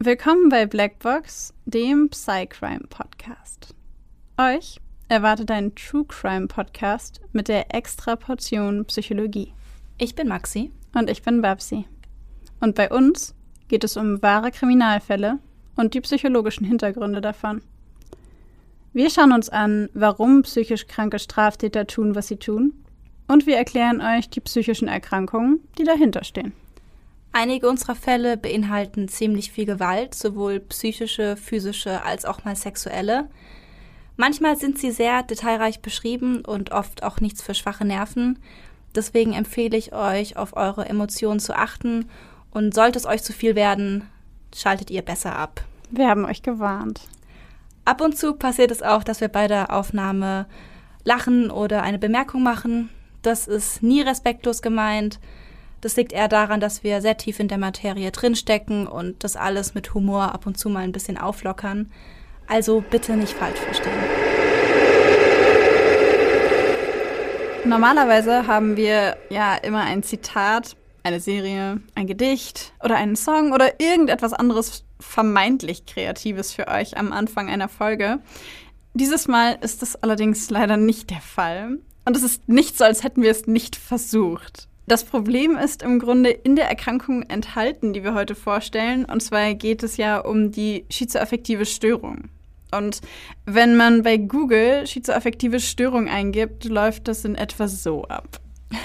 Willkommen bei Blackbox, dem Psycrime-Podcast. Euch erwartet ein True-Crime-Podcast mit der extra Portion Psychologie. Ich bin Maxi. Und ich bin Babsi. Und bei uns geht es um wahre Kriminalfälle und die psychologischen Hintergründe davon. Wir schauen uns an, warum psychisch kranke Straftäter tun, was sie tun. Und wir erklären euch die psychischen Erkrankungen, die dahinter stehen. Einige unserer Fälle beinhalten ziemlich viel Gewalt, sowohl psychische, physische als auch mal sexuelle. Manchmal sind sie sehr detailreich beschrieben und oft auch nichts für schwache Nerven. Deswegen empfehle ich euch, auf eure Emotionen zu achten. Und sollte es euch zu viel werden, schaltet ihr besser ab. Wir haben euch gewarnt. Ab und zu passiert es auch, dass wir bei der Aufnahme lachen oder eine Bemerkung machen. Das ist nie respektlos gemeint. Das liegt eher daran, dass wir sehr tief in der Materie drinstecken und das alles mit Humor ab und zu mal ein bisschen auflockern. Also bitte nicht falsch verstehen. Normalerweise haben wir ja immer ein Zitat, eine Serie, ein Gedicht oder einen Song oder irgendetwas anderes vermeintlich Kreatives für euch am Anfang einer Folge. Dieses Mal ist das allerdings leider nicht der Fall. Und es ist nicht so, als hätten wir es nicht versucht. Das Problem ist im Grunde in der Erkrankung enthalten, die wir heute vorstellen. Und zwar geht es ja um die schizoaffektive Störung. Und wenn man bei Google schizoaffektive Störung eingibt, läuft das in etwa so ab.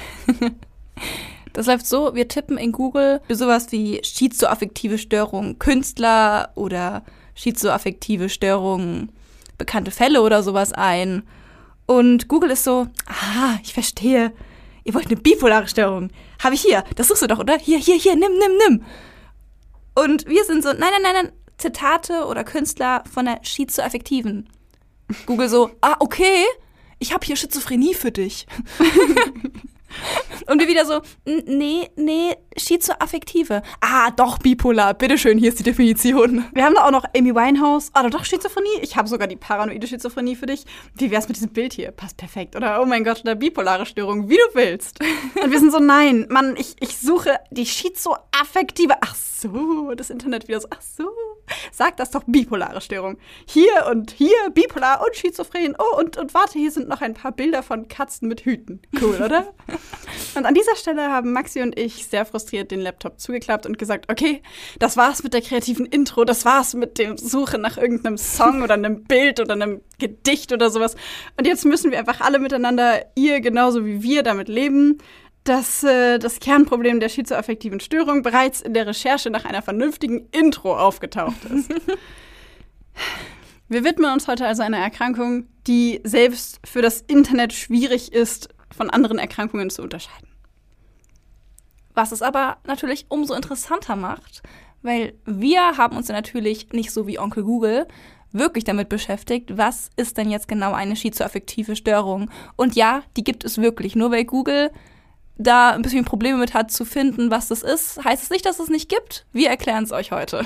Das läuft so, wir tippen in Google sowas wie schizoaffektive Störung Künstler oder schizoaffektive Störung bekannte Fälle oder sowas ein. Und Google ist so, ich verstehe. Ihr wollt eine bipolare Störung. Habe ich hier. Das suchst du doch, oder? Hier, nimm. Und wir sind so, nein. Zitate oder Künstler von der schizoaffektiven. Google so, okay. Ich habe hier Schizophrenie für dich. Und wir wieder so, nee, schizoaffektive. Doch, bipolar. Bitteschön, hier ist die Definition. Wir haben da auch noch Amy Winehouse. Doch, Schizophrenie. Ich habe sogar die paranoide Schizophrenie für dich. Wie wär's mit diesem Bild hier? Passt perfekt. Oder, oh mein Gott, oder bipolare Störung, wie du willst. Und wir sind so, nein, Mann, ich suche die schizoaffektive. Ach so, das Internet wieder so, ach so. Sag das doch, bipolare Störung. Hier und hier, bipolar und schizophren. Oh, und warte, hier sind noch ein paar Bilder von Katzen mit Hüten. Cool, oder? Und an dieser Stelle haben Maxi und ich sehr frustriert den Laptop zugeklappt und gesagt, okay, das war's mit der kreativen Intro, das war's mit der Suche nach irgendeinem Song oder einem Bild oder einem Gedicht oder sowas. Und jetzt müssen wir einfach alle miteinander, ihr genauso wie wir, damit leben, dass das Kernproblem der schizoaffektiven Störung bereits in der Recherche nach einer vernünftigen Intro aufgetaucht ist. Wir widmen uns heute also einer Erkrankung, die selbst für das Internet schwierig ist, von anderen Erkrankungen zu unterscheiden. Was es aber natürlich umso interessanter macht, weil wir haben uns ja natürlich nicht so wie Onkel Google wirklich damit beschäftigt, was ist denn jetzt genau eine schizoaffektive Störung? Und ja, die gibt es wirklich. Nur weil Google da ein bisschen Probleme mit hat zu finden, was das ist, heißt es nicht, dass es nicht gibt. Wir erklären es euch heute.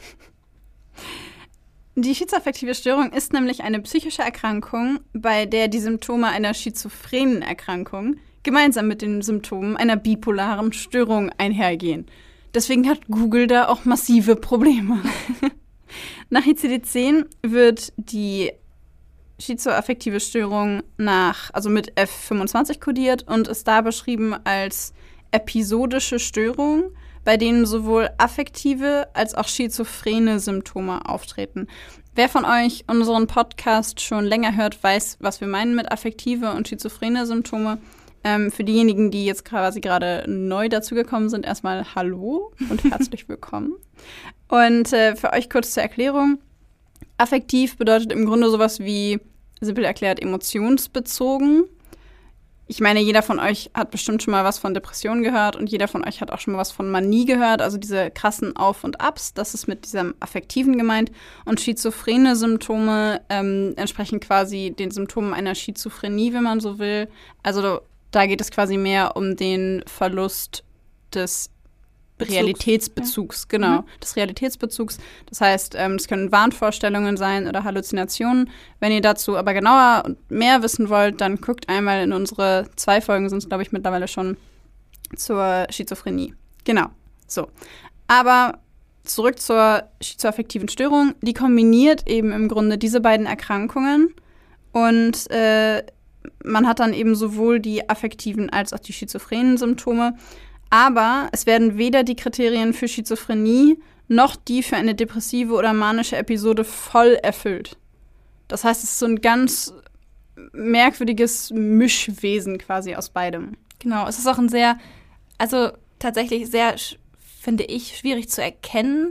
Die schizoaffektive Störung ist nämlich eine psychische Erkrankung, bei der die Symptome einer schizophrenen Erkrankung gemeinsam mit den Symptomen einer bipolaren Störung einhergehen. Deswegen hat Google da auch massive Probleme. Nach ICD-10 wird die schizoaffektive Störung mit F25 kodiert und ist da beschrieben als episodische Störung, bei denen sowohl affektive als auch schizophrene Symptome auftreten. Wer von euch unseren Podcast schon länger hört, weiß, was wir meinen mit affektive und schizophrene Symptome. Für diejenigen, die jetzt quasi gerade neu dazugekommen sind, erstmal Hallo und herzlich willkommen. Und für euch kurz zur Erklärung. Affektiv bedeutet im Grunde sowas wie, simpel erklärt, emotionsbezogen. Ich meine, jeder von euch hat bestimmt schon mal was von Depressionen gehört und jeder von euch hat auch schon mal was von Manie gehört, also diese krassen Auf- und Abs, das ist mit diesem Affektiven gemeint. Und schizophrene Symptome entsprechen quasi den Symptomen einer Schizophrenie, wenn man so will. Also da geht es quasi mehr um den Verlust des Realitätsbezugs, genau, des Realitätsbezugs. Das heißt, es können Wahnvorstellungen sein oder Halluzinationen. Wenn ihr dazu aber genauer und mehr wissen wollt, dann guckt einmal in unsere 2 Folgen, sind es, glaube ich, mittlerweile schon, zur Schizophrenie. Genau, so. Aber zurück zur schizoaffektiven Störung. Die kombiniert eben im Grunde diese beiden Erkrankungen und man hat dann eben sowohl die affektiven als auch die schizophrenen Symptome. Aber es werden weder die Kriterien für Schizophrenie noch die für eine depressive oder manische Episode voll erfüllt. Das heißt, es ist so ein ganz merkwürdiges Mischwesen quasi aus beidem. Genau, es ist auch ein sehr, also tatsächlich sehr, finde ich, schwierig zu erkennen,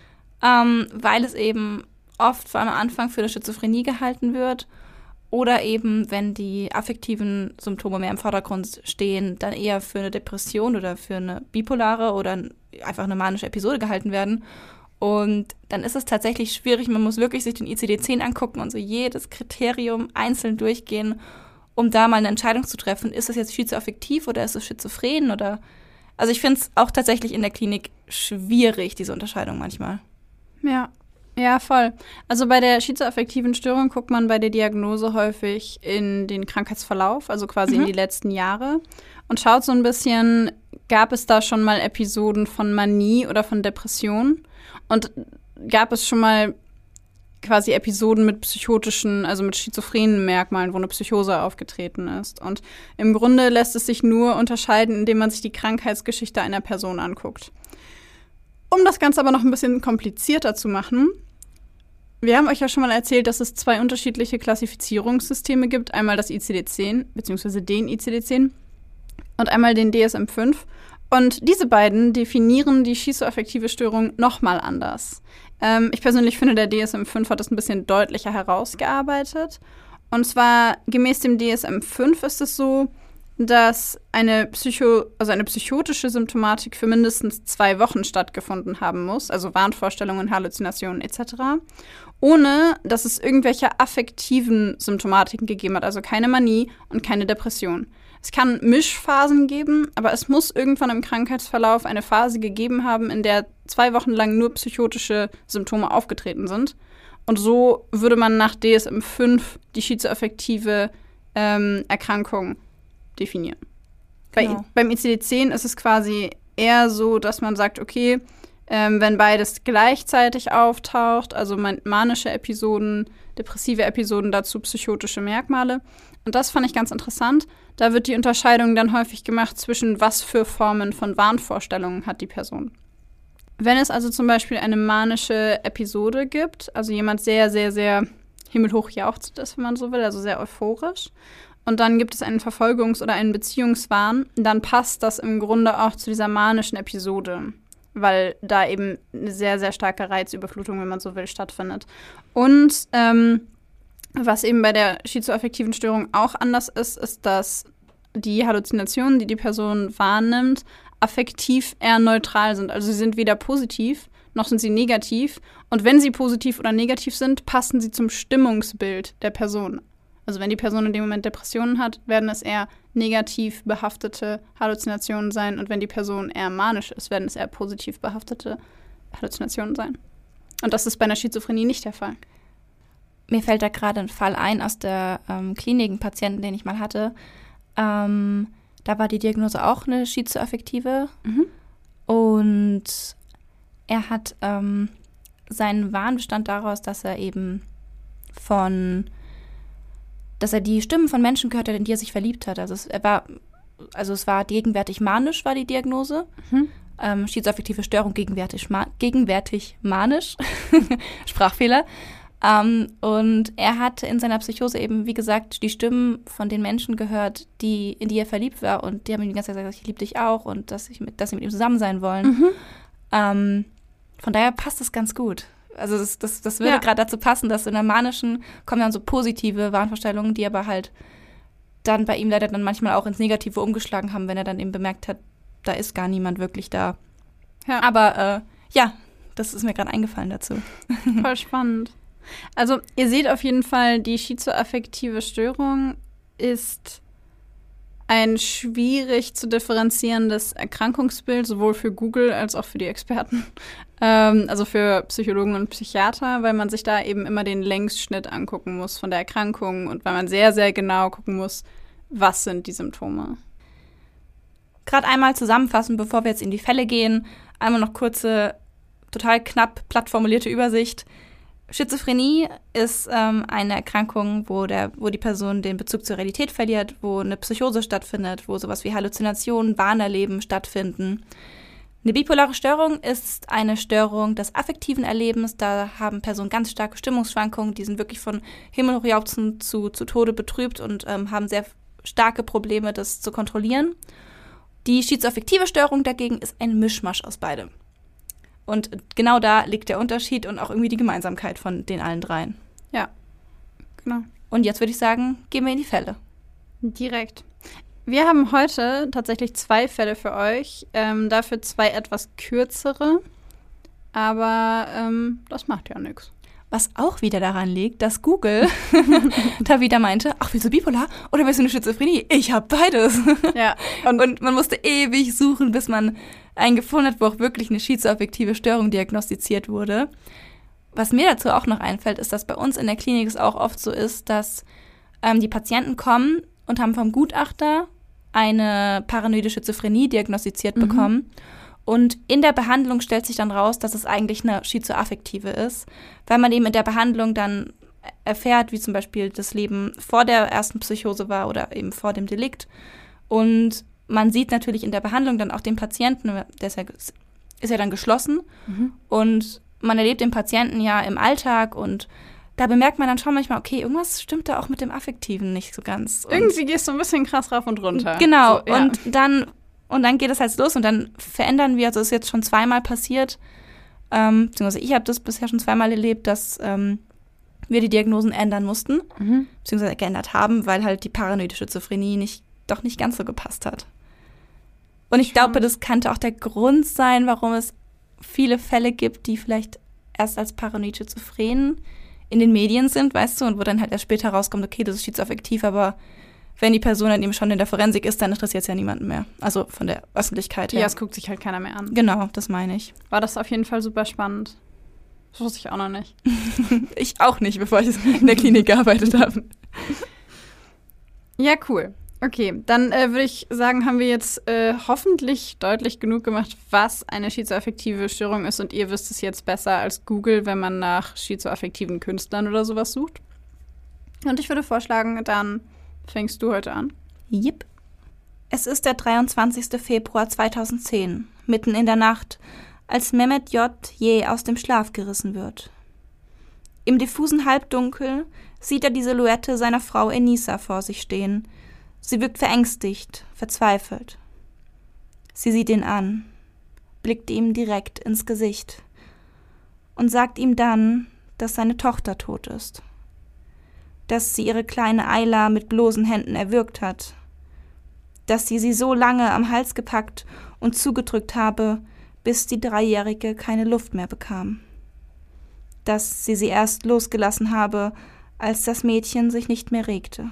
weil es eben oft vor allem am Anfang für eine Schizophrenie gehalten wird oder eben, wenn die affektiven Symptome mehr im Vordergrund stehen, dann eher für eine Depression oder für eine bipolare oder einfach eine manische Episode gehalten werden. Und dann ist es tatsächlich schwierig, man muss wirklich sich den ICD-10 angucken und so jedes Kriterium einzeln durchgehen, um da mal eine Entscheidung zu treffen. Ist es jetzt schizoaffektiv oder ist es schizophren? Oder also ich finde es auch tatsächlich in der Klinik schwierig, diese Unterscheidung manchmal. Ja, voll. Also bei der schizoaffektiven Störung guckt man bei der Diagnose häufig in den Krankheitsverlauf, also quasi in die letzten Jahre und schaut so ein bisschen, gab es da schon mal Episoden von Manie oder von Depression? Und gab es schon mal quasi Episoden mit psychotischen, also mit schizophrenen Merkmalen, wo eine Psychose aufgetreten ist. Und im Grunde lässt es sich nur unterscheiden, indem man sich die Krankheitsgeschichte einer Person anguckt. Um das Ganze aber noch ein bisschen komplizierter zu machen, wir haben euch ja schon mal erzählt, dass es 2 unterschiedliche Klassifizierungssysteme gibt. Einmal das ICD-10, beziehungsweise den ICD-10 und einmal den DSM-5. Und diese beiden definieren die schizoaffektive Störung nochmal anders. Ich persönlich finde, der DSM-5 hat das ein bisschen deutlicher herausgearbeitet. Und zwar gemäß dem DSM-5 ist es so, dass eine psychotische Symptomatik für mindestens 2 Wochen stattgefunden haben muss, also Wahnvorstellungen, Halluzinationen etc., ohne dass es irgendwelche affektiven Symptomatiken gegeben hat, also keine Manie und keine Depression. Es kann Mischphasen geben, aber es muss irgendwann im Krankheitsverlauf eine Phase gegeben haben, in der 2 Wochen lang nur psychotische Symptome aufgetreten sind. Und so würde man nach DSM-5 die schizoaffektive Erkrankung definieren. Genau. Beim ICD-10 ist es quasi eher so, dass man sagt, okay, wenn beides gleichzeitig auftaucht, also manische Episoden, depressive Episoden, dazu psychotische Merkmale. Und das fand ich ganz interessant. Da wird die Unterscheidung dann häufig gemacht zwischen was für Formen von Wahnvorstellungen hat die Person. Wenn es also zum Beispiel eine manische Episode gibt, also jemand sehr, sehr, sehr himmelhoch jauchzt ist, wenn man so will, also sehr euphorisch, und dann gibt es einen Verfolgungs- oder einen Beziehungswahn, dann passt das im Grunde auch zu dieser manischen Episode, weil da eben eine sehr, sehr starke Reizüberflutung, wenn man so will, stattfindet. Und was eben bei der schizoaffektiven Störung auch anders ist, ist, dass die Halluzinationen, die die Person wahrnimmt, affektiv eher neutral sind. Also sie sind weder positiv, noch sind sie negativ. Und wenn sie positiv oder negativ sind, passen sie zum Stimmungsbild der Person. Also wenn die Person in dem Moment Depressionen hat, werden es eher negativ behaftete Halluzinationen sein. Und wenn die Person eher manisch ist, werden es eher positiv behaftete Halluzinationen sein. Und das ist bei einer Schizophrenie nicht der Fall. Mir fällt da gerade ein Fall ein aus der Klinik, einen Patienten, den ich mal hatte. Da war die Diagnose auch eine schizoaffektive. Und er hat seinen Wahn bestand daraus, dass er eben dass er die Stimmen von Menschen gehört hat, in die er sich verliebt hat. Also es war gegenwärtig manisch, war die Diagnose. Schizoaffektive Störung, gegenwärtig manisch. Sprachfehler. Und er hat in seiner Psychose eben, wie gesagt, die Stimmen von den Menschen gehört, in die er verliebt war. Und die haben ihm die ganze Zeit gesagt, ich liebe dich auch und dass sie mit ihm zusammen sein wollen. Von daher passt es ganz gut. Also das würde gerade dazu passen, dass in der manischen kommen dann so positive Wahnvorstellungen, die aber halt dann bei ihm leider dann manchmal auch ins Negative umgeschlagen haben, wenn er dann eben bemerkt hat, da ist gar niemand wirklich da. Ja. Aber das ist mir gerade eingefallen dazu. Voll spannend. Also ihr seht auf jeden Fall, die schizoaffektive Störung ist ein schwierig zu differenzierendes Erkrankungsbild, sowohl für Google als auch für die Experten, also für Psychologen und Psychiater, weil man sich da eben immer den Längsschnitt angucken muss von der Erkrankung und weil man sehr, sehr genau gucken muss, was sind die Symptome. Gerade einmal zusammenfassen, bevor wir jetzt in die Fälle gehen, einmal noch kurze total knapp, platt formulierte Übersicht. Schizophrenie ist eine Erkrankung, wo die Person den Bezug zur Realität verliert, wo eine Psychose stattfindet, wo sowas wie Halluzinationen, Wahnerleben stattfinden. Eine bipolare Störung ist eine Störung des affektiven Erlebens. Da haben Personen ganz starke Stimmungsschwankungen, die sind wirklich von Himmel hochjauchzend zu Tode betrübt und haben sehr starke Probleme, das zu kontrollieren. Die schizoaffektive Störung dagegen ist ein Mischmasch aus beidem. Und genau da liegt der Unterschied und auch irgendwie die Gemeinsamkeit von den allen dreien. Ja, genau. Und jetzt würde ich sagen, gehen wir in die Fälle. Direkt. Wir haben heute tatsächlich 2 Fälle für euch, dafür 2 etwas kürzere, aber das macht ja nichts. Was auch wieder daran liegt, dass Google da wieder meinte, ach, willst du bipolar oder willst du eine Schizophrenie? Ich habe beides. Ja. Und man musste ewig suchen, bis man einen gefunden hat, wo auch wirklich eine schizoaffektive Störung diagnostiziert wurde. Was mir dazu auch noch einfällt, ist, dass bei uns in der Klinik es auch oft so ist, dass die Patienten kommen und haben vom Gutachter eine paranoide Schizophrenie diagnostiziert bekommen. Und in der Behandlung stellt sich dann raus, dass es eigentlich eine schizoaffektive ist, weil man eben in der Behandlung dann erfährt, wie zum Beispiel das Leben vor der ersten Psychose war oder eben vor dem Delikt. Und man sieht natürlich in der Behandlung dann auch den Patienten, der ist ja dann geschlossen. Und man erlebt den Patienten ja im Alltag und da bemerkt man dann schon manchmal, okay, irgendwas stimmt da auch mit dem Affektiven nicht so ganz. Und irgendwie gehst du ein bisschen krass rauf und runter. Genau, so, ja. Und dann geht es halt los und dann verändern wir, also es ist jetzt schon 2-mal passiert, beziehungsweise ich habe das bisher schon 2-mal erlebt, dass wir die Diagnosen ändern mussten, beziehungsweise geändert haben, weil halt die paranoide Schizophrenie doch nicht ganz so gepasst hat. Und ich glaube, das könnte auch der Grund sein, warum es viele Fälle gibt, die vielleicht erst als paranoid schizophren in den Medien sind, weißt du, und wo dann halt erst später rauskommt, okay, das ist schizoaffektiv, aber wenn die Person dann eben schon in der Forensik ist, dann interessiert es ja niemanden mehr. Also von der Öffentlichkeit her. Ja, es guckt sich halt keiner mehr an. Genau, das meine ich. War das auf jeden Fall super spannend. Das wusste ich auch noch nicht. Ich auch nicht, bevor ich in der Klinik gearbeitet habe. Ja, cool. Okay, dann würde ich sagen, haben wir jetzt hoffentlich deutlich genug gemacht, was eine schizoaffektive Störung ist. Und ihr wisst es jetzt besser als Google, wenn man nach schizoaffektiven Künstlern oder sowas sucht. Und ich würde vorschlagen, dann fängst du heute an? Jep. Es ist der 23. Februar 2010, mitten in der Nacht, als Mehmet J. jäh aus dem Schlaf gerissen wird. Im diffusen Halbdunkel sieht er die Silhouette seiner Frau Enisa vor sich stehen. Sie wirkt verängstigt, verzweifelt. Sie sieht ihn an, blickt ihm direkt ins Gesicht und sagt ihm dann, dass seine Tochter tot ist. Dass sie ihre kleine Ayla mit bloßen Händen erwürgt hat, dass sie so lange am Hals gepackt und zugedrückt habe, bis die 3-Jährige keine Luft mehr bekam, dass sie erst losgelassen habe, als das Mädchen sich nicht mehr regte.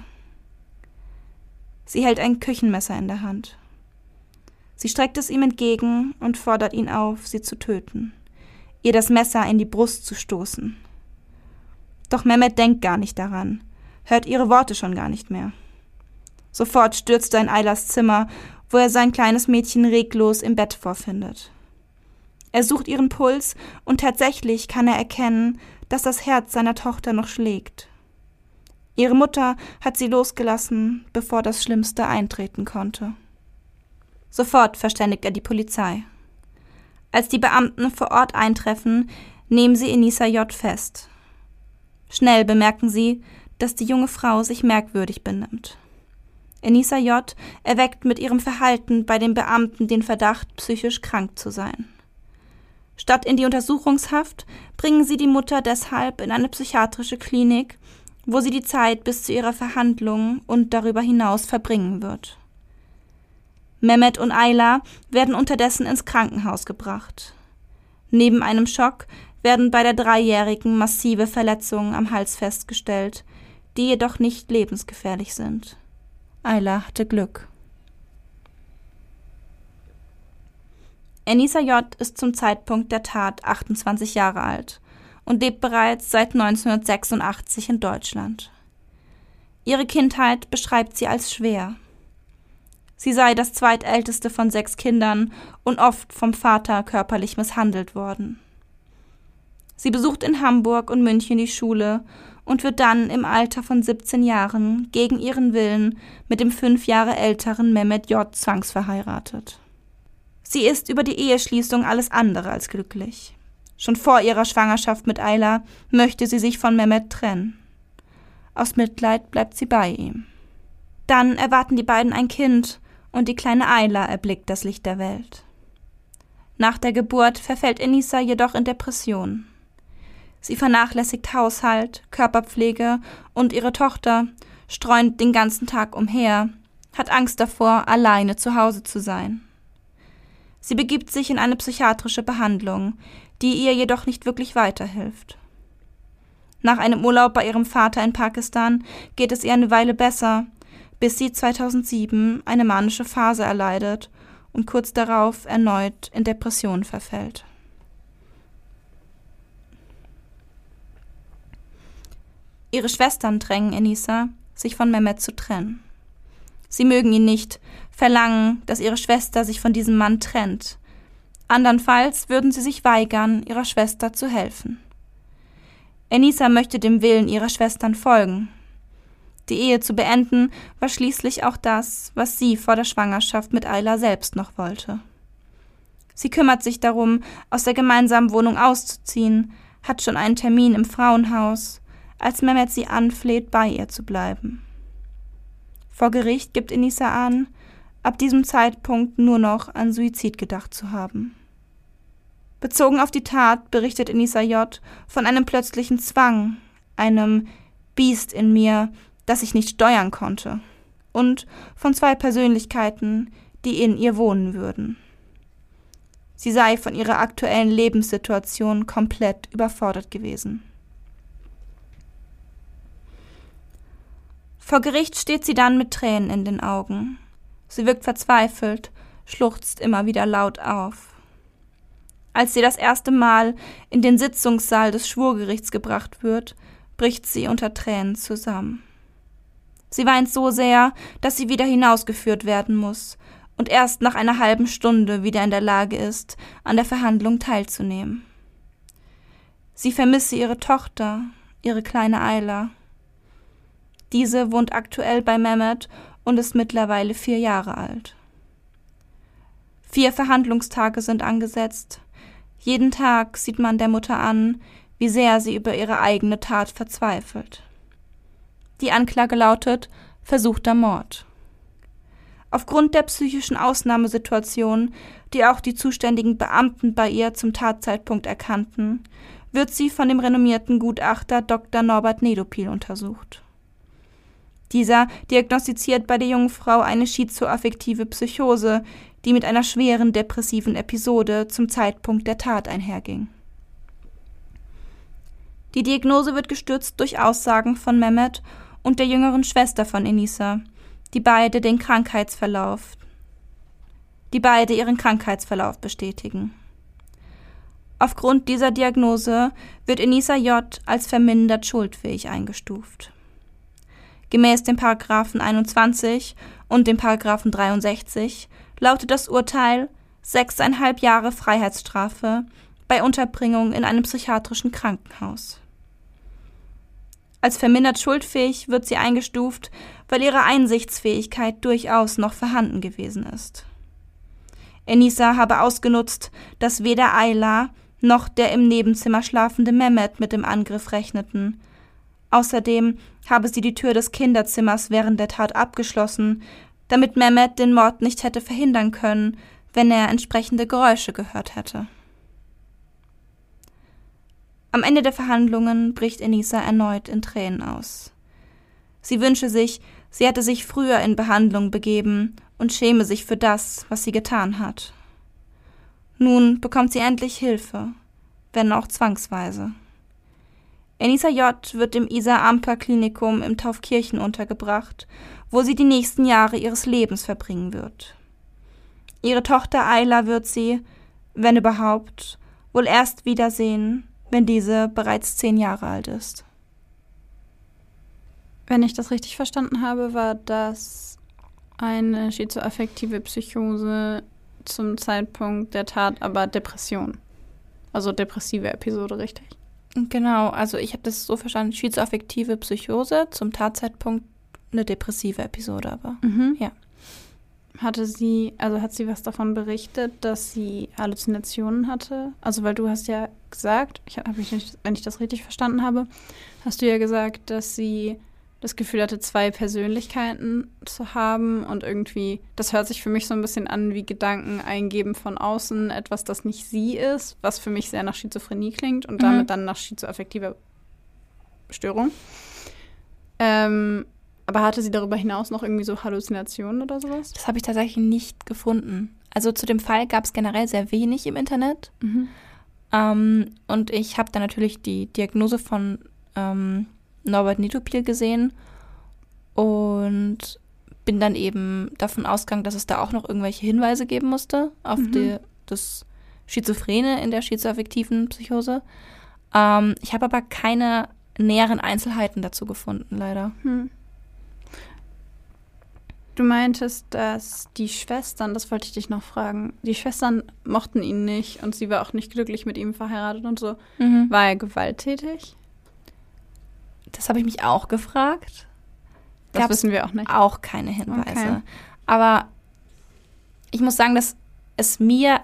Sie hält ein Küchenmesser in der Hand. Sie streckt es ihm entgegen und fordert ihn auf, sie zu töten, ihr das Messer in die Brust zu stoßen. Doch Mehmet denkt gar nicht daran, hört ihre Worte schon gar nicht mehr. Sofort stürzt er in Aylas Zimmer, wo er sein kleines Mädchen reglos im Bett vorfindet. Er sucht ihren Puls und tatsächlich kann er erkennen, dass das Herz seiner Tochter noch schlägt. Ihre Mutter hat sie losgelassen, bevor das Schlimmste eintreten konnte. Sofort verständigt er die Polizei. Als die Beamten vor Ort eintreffen, nehmen sie Enisa J. fest. Schnell bemerken sie, dass die junge Frau sich merkwürdig benimmt. Enisa J. erweckt mit ihrem Verhalten bei den Beamten den Verdacht, psychisch krank zu sein. Statt in die Untersuchungshaft bringen sie die Mutter deshalb in eine psychiatrische Klinik, wo sie die Zeit bis zu ihrer Verhandlung und darüber hinaus verbringen wird. Mehmet und Ayla werden unterdessen ins Krankenhaus gebracht. Neben einem Schock werden bei der 3-Jährigen massive Verletzungen am Hals festgestellt, die jedoch nicht lebensgefährlich sind. Ayla hatte Glück. Enisa J. ist zum Zeitpunkt der Tat 28 Jahre alt und lebt bereits seit 1986 in Deutschland. Ihre Kindheit beschreibt sie als schwer. Sie sei das zweitälteste von 6 Kindern und oft vom Vater körperlich misshandelt worden. Sie besucht in Hamburg und München die Schule und wird dann im Alter von 17 Jahren gegen ihren Willen mit dem 5 Jahre älteren Mehmet J. zwangsverheiratet. Sie ist über die Eheschließung alles andere als glücklich. Schon vor ihrer Schwangerschaft mit Ayla möchte sie sich von Mehmet trennen. Aus Mitleid bleibt sie bei ihm. Dann erwarten die beiden ein Kind und die kleine Ayla erblickt das Licht der Welt. Nach der Geburt verfällt Enisa jedoch in Depression. Sie vernachlässigt Haushalt, Körperpflege und ihre Tochter, streunt den ganzen Tag umher, hat Angst davor, alleine zu Hause zu sein. Sie begibt sich in eine psychiatrische Behandlung, die ihr jedoch nicht wirklich weiterhilft. Nach einem Urlaub bei ihrem Vater in Pakistan geht es ihr eine Weile besser, bis sie 2007 eine manische Phase erleidet und kurz darauf erneut in Depressionen verfällt. Ihre Schwestern drängen Enisa, sich von Mehmet zu trennen. Sie mögen ihn nicht, verlangen, dass ihre Schwester sich von diesem Mann trennt. Andernfalls würden sie sich weigern, ihrer Schwester zu helfen. Enisa möchte dem Willen ihrer Schwestern folgen. Die Ehe zu beenden war schließlich auch das, was sie vor der Schwangerschaft mit Ayla selbst noch wollte. Sie kümmert sich darum, aus der gemeinsamen Wohnung auszuziehen, hat schon einen Termin im Frauenhaus, als Mehmet sie anfleht, bei ihr zu bleiben. Vor Gericht gibt Enisa an, ab diesem Zeitpunkt nur noch an Suizid gedacht zu haben. Bezogen auf die Tat berichtet Enisa J. von einem plötzlichen Zwang, einem Biest in mir, das ich nicht steuern konnte, und von 2 Persönlichkeiten, die in ihr wohnen würden. Sie sei von ihrer aktuellen Lebenssituation komplett überfordert gewesen. Vor Gericht steht sie dann mit Tränen in den Augen. Sie wirkt verzweifelt, schluchzt immer wieder laut auf. Als sie das erste Mal in den Sitzungssaal des Schwurgerichts gebracht wird, bricht sie unter Tränen zusammen. Sie weint so sehr, dass sie wieder hinausgeführt werden muss und erst nach einer halben Stunde wieder in der Lage ist, an der Verhandlung teilzunehmen. Sie vermisse ihre Tochter, ihre kleine Ayla. Diese wohnt aktuell bei Mehmet und ist mittlerweile 4 Jahre alt. 4 Verhandlungstage sind angesetzt. Jeden Tag sieht man der Mutter an, wie sehr sie über ihre eigene Tat verzweifelt. Die Anklage lautet versuchter Mord. Aufgrund der psychischen Ausnahmesituation, die auch die zuständigen Beamten bei ihr zum Tatzeitpunkt erkannten, wird sie von dem renommierten Gutachter Dr. Norbert Nedopil untersucht. Dieser diagnostiziert bei der jungen Frau eine schizoaffektive Psychose, die mit einer schweren depressiven Episode zum Zeitpunkt der Tat einherging. Die Diagnose wird gestützt durch Aussagen von Mehmet und der jüngeren Schwester von Enisa, die beide ihren Krankheitsverlauf bestätigen. Aufgrund dieser Diagnose wird Enisa J. als vermindert schuldfähig eingestuft. Gemäß dem Paragraphen 21 und dem Paragraphen 63 lautet das Urteil 6,5 Jahre Freiheitsstrafe bei Unterbringung in einem psychiatrischen Krankenhaus. Als vermindert schuldfähig wird sie eingestuft, weil ihre Einsichtsfähigkeit durchaus noch vorhanden gewesen ist. Enisa habe ausgenutzt, dass weder Ayla noch der im Nebenzimmer schlafende Mehmet mit dem Angriff rechneten. Außerdem habe sie die Tür des Kinderzimmers während der Tat abgeschlossen, damit Mehmet den Mord nicht hätte verhindern können, wenn er entsprechende Geräusche gehört hätte. Am Ende der Verhandlungen bricht Enisa erneut in Tränen aus. Sie wünsche sich, sie hätte sich früher in Behandlung begeben und schäme sich für das, was sie getan hat. Nun bekommt sie endlich Hilfe, wenn auch zwangsweise. Enisa J. wird im Isar-Amper-Klinikum im Taufkirchen untergebracht, wo sie die nächsten Jahre ihres Lebens verbringen wird. Ihre Tochter Ayla wird sie, wenn überhaupt, wohl erst wiedersehen, wenn diese bereits 10 Jahre alt ist. Wenn ich das richtig verstanden habe, war das eine schizoaffektive Psychose zum Zeitpunkt der Tat, aber Depression. Also depressive Episode, richtig? Genau, also ich habe das so verstanden, schizoaffektive Psychose, zum Tatzeitpunkt eine depressive Episode aber. Ja. Hat sie was davon berichtet, dass sie Halluzinationen hatte? Also weil du hast ja gesagt, wenn ich das richtig verstanden habe, hast du ja gesagt, dass sie das Gefühl hatte, 2 Persönlichkeiten zu haben und irgendwie, das hört sich für mich so ein bisschen an wie Gedanken eingeben von außen, etwas, das nicht sie ist, was für mich sehr nach Schizophrenie klingt und damit dann nach schizoaffektiver Störung. Aber hatte sie darüber hinaus noch irgendwie so Halluzinationen oder sowas? Das habe ich tatsächlich nicht gefunden. Also zu dem Fall gab es generell sehr wenig im Internet. Und ich habe dann natürlich die Diagnose von Norbert Netopil gesehen und bin dann eben davon ausgegangen, dass es da auch noch irgendwelche Hinweise geben musste auf das Schizophrene in der schizoaffektiven Psychose. Ich habe aber keine näheren Einzelheiten dazu gefunden, leider. Du meintest, dass die Schwestern, das wollte ich dich noch fragen, die Schwestern mochten ihn nicht und sie war auch nicht glücklich mit ihm verheiratet und so. War er gewalttätig? Das habe ich mich auch gefragt. Das wissen wir auch nicht. Auch keine Hinweise. Okay. Aber ich muss sagen, dass es mir,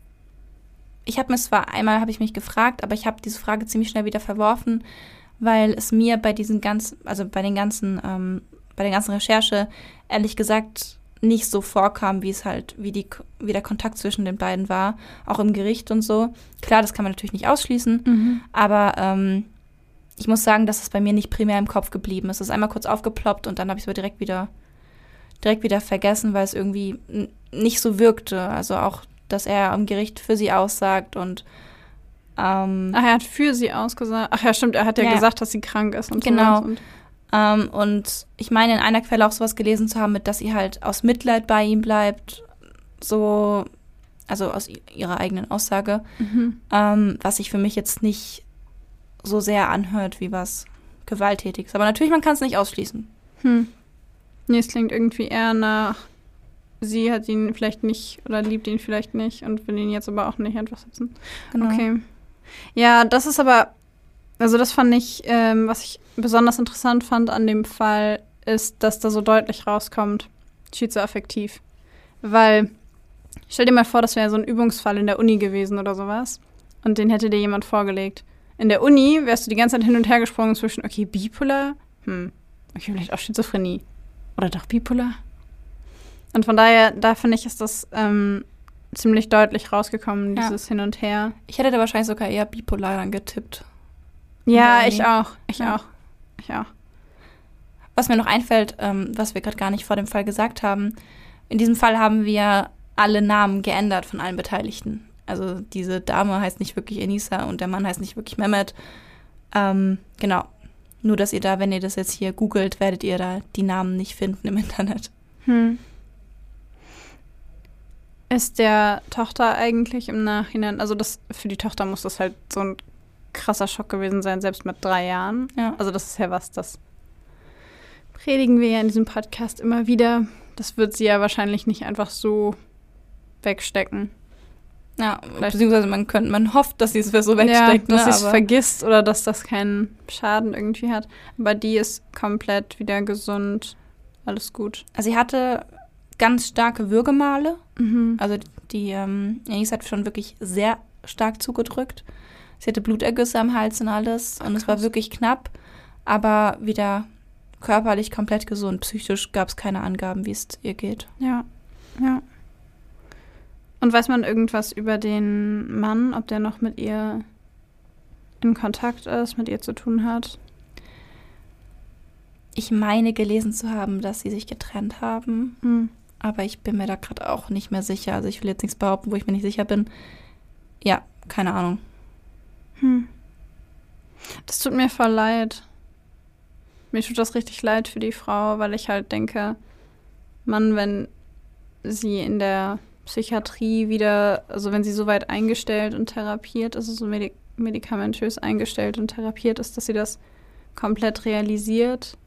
einmal habe ich mich gefragt, aber ich habe diese Frage ziemlich schnell wieder verworfen, weil es mir bei der ganzen Recherche ehrlich gesagt nicht so vorkam, wie der Kontakt zwischen den beiden war, auch im Gericht und so. Klar, das kann man natürlich nicht ausschließen, aber ich muss sagen, dass es bei mir nicht primär im Kopf geblieben ist. Es ist einmal kurz aufgeploppt und dann habe ich es aber direkt wieder vergessen, weil es irgendwie nicht so wirkte. Also auch, dass er am Gericht für sie aussagt und er hat für sie ausgesagt. Ach ja, stimmt, er hat ja gesagt, dass sie krank ist und genau. sowas. Und ich meine, in einer Quelle auch sowas gelesen zu haben, dass sie halt aus Mitleid bei ihm bleibt, so, also aus ihrer eigenen Aussage, was sich für mich jetzt nicht so sehr anhört wie was Gewalttätiges. Aber natürlich, man kann es nicht ausschließen. Nee, es klingt irgendwie eher nach, sie hat ihn vielleicht nicht oder liebt ihn vielleicht nicht und will ihn jetzt aber auch nicht einfach sitzen. Genau. Okay. Ja, das ist aber, also das fand ich, was ich besonders interessant fand an dem Fall, ist, dass da so deutlich rauskommt, schizoaffektiv. Weil, stell dir mal vor, das wäre so ein Übungsfall in der Uni gewesen oder sowas und den hätte dir jemand vorgelegt. In der Uni wärst du die ganze Zeit hin und her gesprungen zwischen, okay, bipolar, okay, vielleicht auch Schizophrenie. Oder doch bipolar. Und von daher, da finde ich, ist das ziemlich deutlich rausgekommen, dieses Hin und Her. Ich hätte da wahrscheinlich sogar eher bipolar dann getippt. Ja, ich auch. Was mir noch einfällt, was wir gerade gar nicht vor dem Fall gesagt haben, in diesem Fall haben wir alle Namen geändert von allen Beteiligten. Also diese Dame heißt nicht wirklich Enisa und der Mann heißt nicht wirklich Mehmet. Genau. Nur, dass ihr da, wenn ihr das jetzt hier googelt, werdet ihr da die Namen nicht finden im Internet. Ist der Tochter eigentlich im Nachhinein, also für die Tochter muss das halt so ein krasser Schock gewesen sein, selbst mit 3 Jahren. Ja. Also das ist ja was, das predigen wir ja in diesem Podcast immer wieder. Das wird sie ja wahrscheinlich nicht einfach so wegstecken. Ja, beziehungsweise man hofft, dass sie es so wegsteckt. Ja, dass sie es vergisst oder dass das keinen Schaden irgendwie hat. Aber die ist komplett wieder gesund. Alles gut. Also sie hatte ganz starke Würgemale. Also die Enisa hat schon wirklich sehr stark zugedrückt. Sie hatte Blutergüsse am Hals und alles. Und es war wirklich knapp. Aber wieder körperlich komplett gesund. Psychisch gab es keine Angaben, wie es ihr geht. Ja. Und weiß man irgendwas über den Mann, ob der noch mit ihr in Kontakt ist, mit ihr zu tun hat? Ich meine gelesen zu haben, dass sie sich getrennt haben. Aber ich bin mir da gerade auch nicht mehr sicher. Also ich will jetzt nichts behaupten, wo ich mir nicht sicher bin. Ja, keine Ahnung. Das tut mir voll leid. Mir tut das richtig leid für die Frau, weil ich halt denke, Mann, wenn sie in der Psychiatrie wieder, also wenn sie so weit eingestellt und therapiert ist, also so medikamentös eingestellt und therapiert ist, dass sie das komplett realisiert.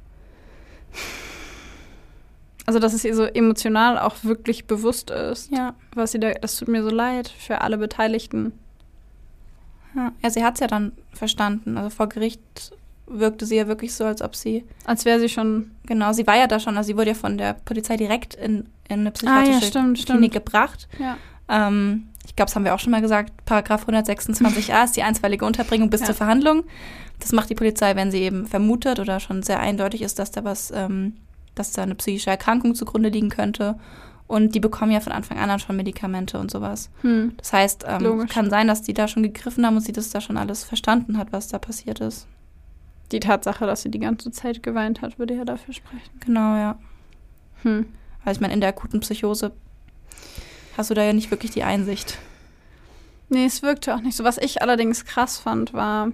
Also, dass es ihr so emotional auch wirklich bewusst ist. Ja. Das tut mir so leid für alle Beteiligten. Ja, sie hat es ja dann verstanden. Also vor Gericht wirkte sie ja wirklich so, als ob sie... Als wäre sie schon... Genau, sie war ja da schon. Also sie wurde ja von der Polizei direkt in eine psychiatrische Klinik gebracht. Ja. Ich glaube, das haben wir auch schon mal gesagt. Paragraph 126a ist die einstweilige Unterbringung bis zur Verhandlung. Das macht die Polizei, wenn sie eben vermutet oder schon sehr eindeutig ist, dass da dass da eine psychische Erkrankung zugrunde liegen könnte. Und die bekommen ja von Anfang an schon Medikamente und sowas. Das heißt, kann sein, dass die da schon gegriffen haben und sie das da schon alles verstanden hat, was da passiert ist. Die Tatsache, dass sie die ganze Zeit geweint hat, würde ja dafür sprechen. Genau, ja. Also ich meine, in der akuten Psychose hast du da ja nicht wirklich die Einsicht. Nee, es wirkte auch nicht so. Was ich allerdings krass fand, war,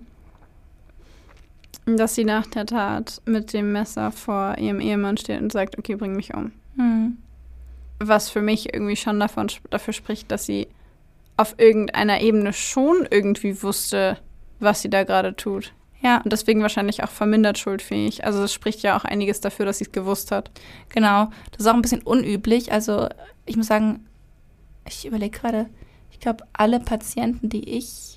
dass sie nach der Tat mit dem Messer vor ihrem Ehemann steht und sagt, okay, bring mich um. Was für mich irgendwie schon dafür spricht, dass sie auf irgendeiner Ebene schon irgendwie wusste, was sie da gerade tut. Ja. Und deswegen wahrscheinlich auch vermindert schuldfähig. Also es spricht ja auch einiges dafür, dass sie es gewusst hat. Genau. Das ist auch ein bisschen unüblich. Also ich muss sagen, ich überlege gerade, ich glaube, alle Patienten, die ich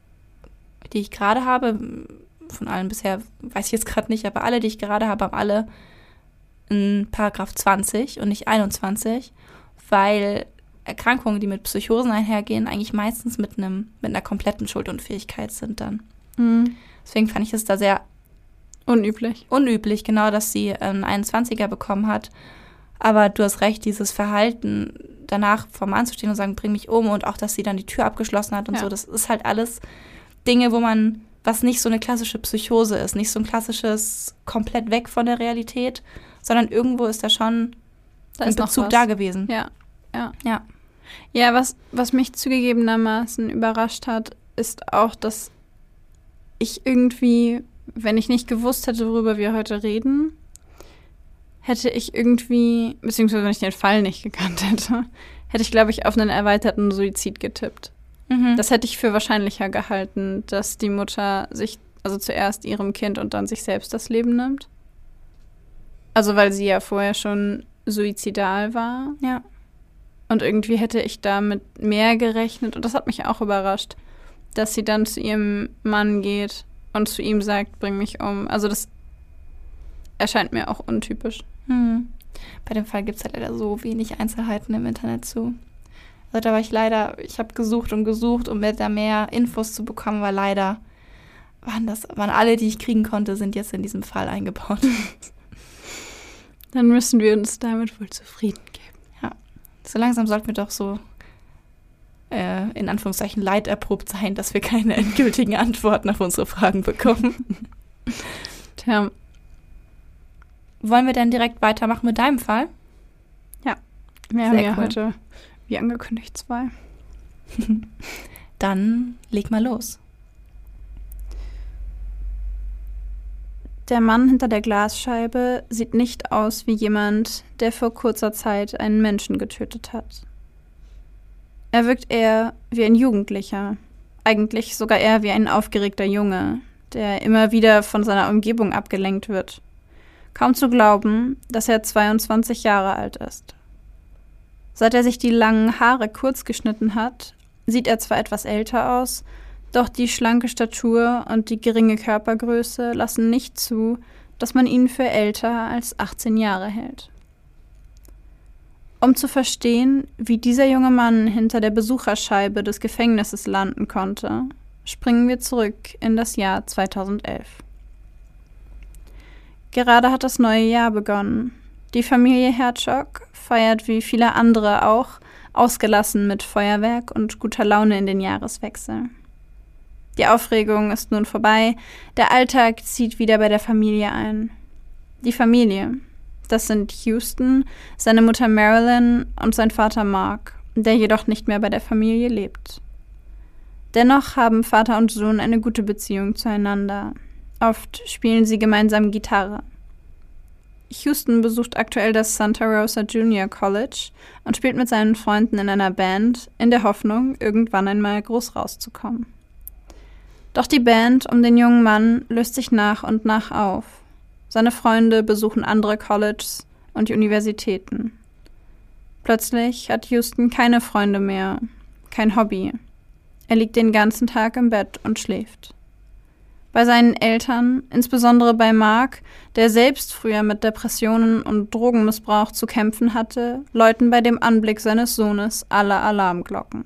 gerade habe, von allen bisher, weiß ich jetzt gerade nicht, aber alle, die ich gerade habe, haben alle in Paragraph 20 und nicht 21, weil Erkrankungen, die mit Psychosen einhergehen, eigentlich meistens mit einer kompletten Schuldunfähigkeit sind dann. Deswegen fand ich es da sehr unüblich, genau, dass sie einen 21er bekommen hat. Aber du hast recht, dieses Verhalten, danach vor dem Mann zu stehen und sagen, bring mich um, und auch, dass sie dann die Tür abgeschlossen hat und so, das ist halt alles Dinge, was nicht so eine klassische Psychose ist, nicht so ein klassisches komplett weg von der Realität, sondern irgendwo ist da schon ein Bezug da gewesen. Ja, was mich zugegebenermaßen überrascht hat, ist auch, dass ich irgendwie, wenn ich nicht gewusst hätte, worüber wir heute reden, hätte ich irgendwie, beziehungsweise wenn ich den Fall nicht gekannt hätte, hätte ich, glaube ich, auf einen erweiterten Suizid getippt. Das hätte ich für wahrscheinlicher gehalten, dass die Mutter sich, also zuerst ihrem Kind und dann sich selbst das Leben nimmt. Also weil sie ja vorher schon suizidal war. Ja. Und irgendwie hätte ich da mit mehr gerechnet. Und das hat mich auch überrascht, dass sie dann zu ihrem Mann geht und zu ihm sagt, bring mich um. Also das erscheint mir auch untypisch. Bei dem Fall gibt es halt leider so wenig Einzelheiten im Internet zu. Also da war ich habe gesucht, um mir da mehr Infos zu bekommen, weil leider waren alle, die ich kriegen konnte, sind jetzt in diesem Fall eingebaut. Dann müssen wir uns damit wohl zufrieden geben. Ja, so langsam sollten wir doch so in Anführungszeichen leiderprobt sein, dass wir keine endgültigen Antworten auf unsere Fragen bekommen. Tja. Wollen wir dann direkt weitermachen mit deinem Fall? Ja, wir haben ja heute, wie angekündigt, 2. Dann leg mal los. Der Mann hinter der Glasscheibe sieht nicht aus wie jemand, der vor kurzer Zeit einen Menschen getötet hat. Er wirkt eher wie ein Jugendlicher, eigentlich sogar eher wie ein aufgeregter Junge, der immer wieder von seiner Umgebung abgelenkt wird. Kaum zu glauben, dass er 22 Jahre alt ist. Seit er sich die langen Haare kurz geschnitten hat, sieht er zwar etwas älter aus, doch die schlanke Statur und die geringe Körpergröße lassen nicht zu, dass man ihn für älter als 18 Jahre hält. Um zu verstehen, wie dieser junge Mann hinter der Besucherscheibe des Gefängnisses landen konnte, springen wir zurück in das Jahr 2011. Gerade hat das neue Jahr begonnen. Die Familie Herzog feiert wie viele andere auch ausgelassen mit Feuerwerk und guter Laune in den Jahreswechsel. Die Aufregung ist nun vorbei, der Alltag zieht wieder bei der Familie ein. Die Familie, das sind Houston, seine Mutter Marilyn und sein Vater Mark, der jedoch nicht mehr bei der Familie lebt. Dennoch haben Vater und Sohn eine gute Beziehung zueinander. Oft spielen sie gemeinsam Gitarre. Houston besucht aktuell das Santa Rosa Junior College und spielt mit seinen Freunden in einer Band, in der Hoffnung, irgendwann einmal groß rauszukommen. Doch die Band um den jungen Mann löst sich nach und nach auf. Seine Freunde besuchen andere Colleges und Universitäten. Plötzlich hat Houston keine Freunde mehr, kein Hobby. Er liegt den ganzen Tag im Bett und schläft. Bei seinen Eltern, insbesondere bei Mark, der selbst früher mit Depressionen und Drogenmissbrauch zu kämpfen hatte, läuten bei dem Anblick seines Sohnes alle Alarmglocken.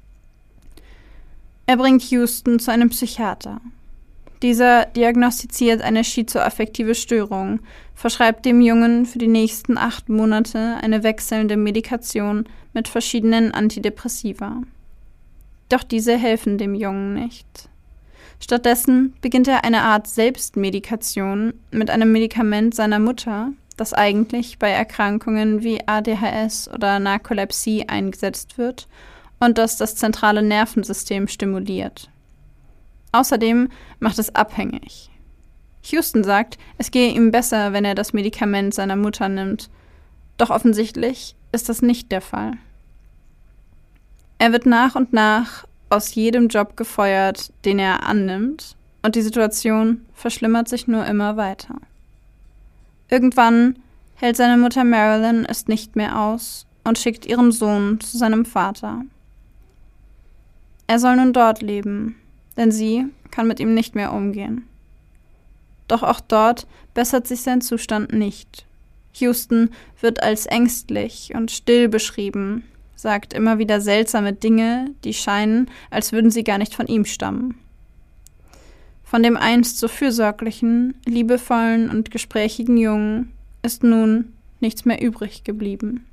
Er bringt Houston zu einem Psychiater. Dieser diagnostiziert eine schizoaffektive Störung, verschreibt dem Jungen für die nächsten 8 Monate eine wechselnde Medikation mit verschiedenen Antidepressiva. Doch diese helfen dem Jungen nicht. Stattdessen beginnt er eine Art Selbstmedikation mit einem Medikament seiner Mutter, das eigentlich bei Erkrankungen wie ADHS oder Narkolepsie eingesetzt wird und das zentrale Nervensystem stimuliert. Außerdem macht es abhängig. Houston sagt, es gehe ihm besser, wenn er das Medikament seiner Mutter nimmt. Doch offensichtlich ist das nicht der Fall. Er wird nach und nach aus jedem Job gefeuert, den er annimmt, und die Situation verschlimmert sich nur immer weiter. Irgendwann hält seine Mutter Marilyn es nicht mehr aus und schickt ihren Sohn zu seinem Vater. Er soll nun dort leben, denn sie kann mit ihm nicht mehr umgehen. Doch auch dort bessert sich sein Zustand nicht. Houston wird als ängstlich und still beschrieben, sagt immer wieder seltsame Dinge, die scheinen, als würden sie gar nicht von ihm stammen. Von dem einst so fürsorglichen, liebevollen und gesprächigen Jungen ist nun nichts mehr übrig geblieben.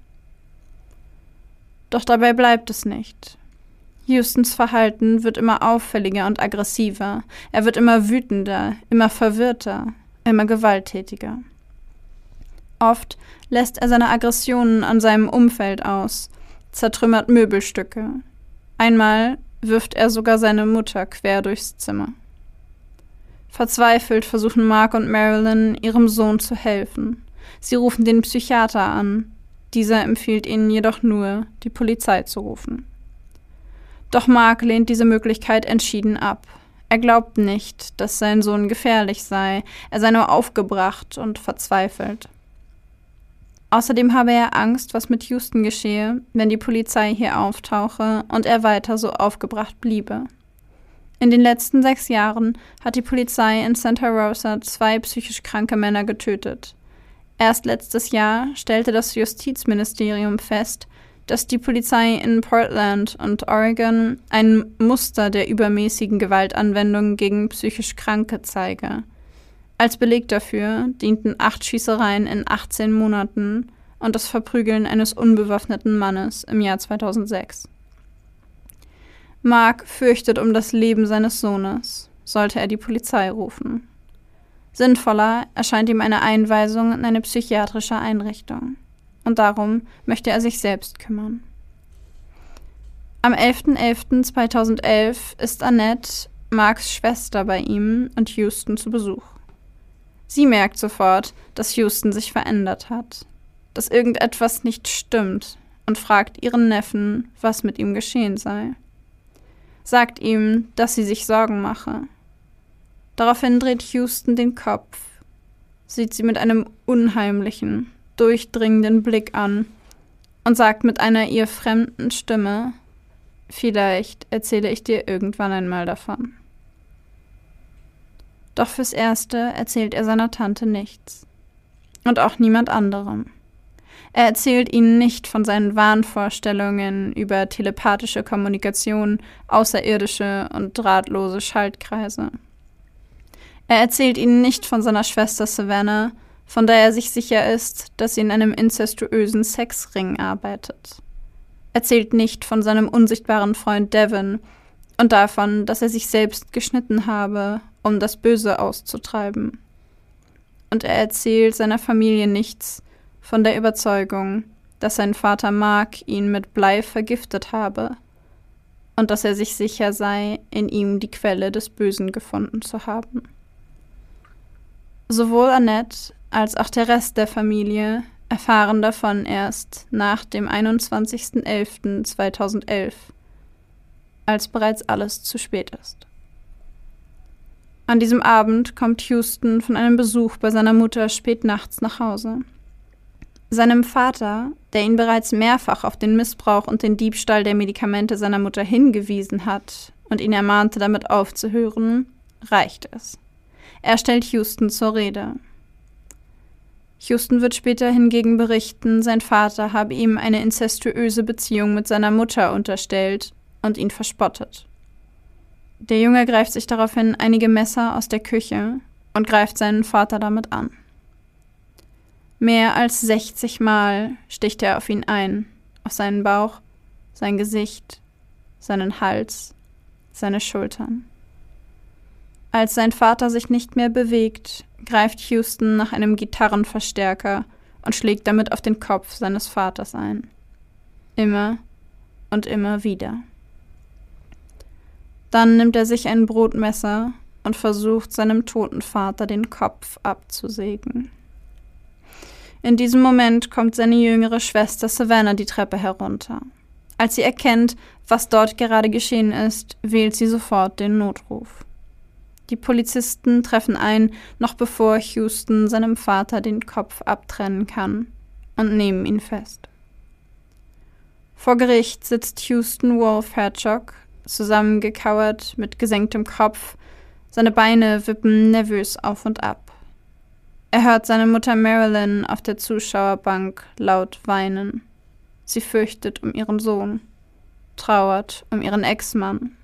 Doch dabei bleibt es nicht. Houstons Verhalten wird immer auffälliger und aggressiver. Er wird immer wütender, immer verwirrter, immer gewalttätiger. Oft lässt er seine Aggressionen an seinem Umfeld aus, zertrümmert Möbelstücke. Einmal wirft er sogar seine Mutter quer durchs Zimmer. Verzweifelt versuchen Mark und Marilyn, ihrem Sohn zu helfen. Sie rufen den Psychiater an. Dieser empfiehlt ihnen jedoch nur, die Polizei zu rufen. Doch Mark lehnt diese Möglichkeit entschieden ab. Er glaubt nicht, dass sein Sohn gefährlich sei. Er sei nur aufgebracht und verzweifelt. Außerdem habe er Angst, was mit Houston geschehe, wenn die Polizei hier auftauche und er weiter so aufgebracht bliebe. In den letzten 6 Jahren hat die Polizei in Santa Rosa 2 psychisch kranke Männer getötet. Erst letztes Jahr stellte das Justizministerium fest, dass die Polizei in Portland und Oregon ein Muster der übermäßigen Gewaltanwendung gegen psychisch Kranke zeige. Als Beleg dafür dienten 8 Schießereien in 18 Monaten und das Verprügeln eines unbewaffneten Mannes im Jahr 2006. Mark fürchtet um das Leben seines Sohnes, sollte er die Polizei rufen. Sinnvoller erscheint ihm eine Einweisung in eine psychiatrische Einrichtung. Und darum möchte er sich selbst kümmern. Am 11.11.2011 ist Annette, Marks Schwester, bei ihm und Houston zu Besuch. Sie merkt sofort, dass Houston sich verändert hat, dass irgendetwas nicht stimmt und fragt ihren Neffen, was mit ihm geschehen sei. Sagt ihm, dass sie sich Sorgen mache. Daraufhin dreht Houston den Kopf, sieht sie mit einem unheimlichen, durchdringenden Blick an und sagt mit einer ihr fremden Stimme: Vielleicht erzähle ich dir irgendwann einmal davon. Doch fürs Erste erzählt er seiner Tante nichts. Und auch niemand anderem. Er erzählt ihnen nicht von seinen Wahnvorstellungen über telepathische Kommunikation, außerirdische und drahtlose Schaltkreise. Er erzählt ihnen nicht von seiner Schwester Savannah, von der er sich sicher ist, dass sie in einem inzestuösen Sexring arbeitet. Erzählt nicht von seinem unsichtbaren Freund Devin und davon, dass er sich selbst geschnitten habe, um das Böse auszutreiben. Und er erzählt seiner Familie nichts von der Überzeugung, dass sein Vater Mark ihn mit Blei vergiftet habe und dass er sich sicher sei, in ihm die Quelle des Bösen gefunden zu haben. Sowohl Annette als auch der Rest der Familie erfahren davon erst nach dem 21.11.2011, als bereits alles zu spät ist. An diesem Abend kommt Houston von einem Besuch bei seiner Mutter spät nachts nach Hause. Seinem Vater, der ihn bereits mehrfach auf den Missbrauch und den Diebstahl der Medikamente seiner Mutter hingewiesen hat und ihn ermahnte, damit aufzuhören, reicht es. Er stellt Houston zur Rede. Houston wird später hingegen berichten, sein Vater habe ihm eine inzestuöse Beziehung mit seiner Mutter unterstellt und ihn verspottet. Der Junge greift sich daraufhin einige Messer aus der Küche und greift seinen Vater damit an. Mehr als 60 Mal sticht er auf ihn ein, auf seinen Bauch, sein Gesicht, seinen Hals, seine Schultern. Als sein Vater sich nicht mehr bewegt, greift Houston nach einem Gitarrenverstärker und schlägt damit auf den Kopf seines Vaters ein. Immer und immer wieder. Dann nimmt er sich ein Brotmesser und versucht, seinem toten Vater den Kopf abzusägen. In diesem Moment kommt seine jüngere Schwester Savannah die Treppe herunter. Als sie erkennt, was dort gerade geschehen ist, wählt sie sofort den Notruf. Die Polizisten treffen ein, noch bevor Houston seinem Vater den Kopf abtrennen kann, und nehmen ihn fest. Vor Gericht sitzt Houston Wolf Herzog, zusammengekauert mit gesenktem Kopf, seine Beine wippen nervös auf und ab. Er hört seine Mutter Marilyn auf der Zuschauerbank laut weinen. Sie fürchtet um ihren Sohn, trauert um ihren Ex-Mann.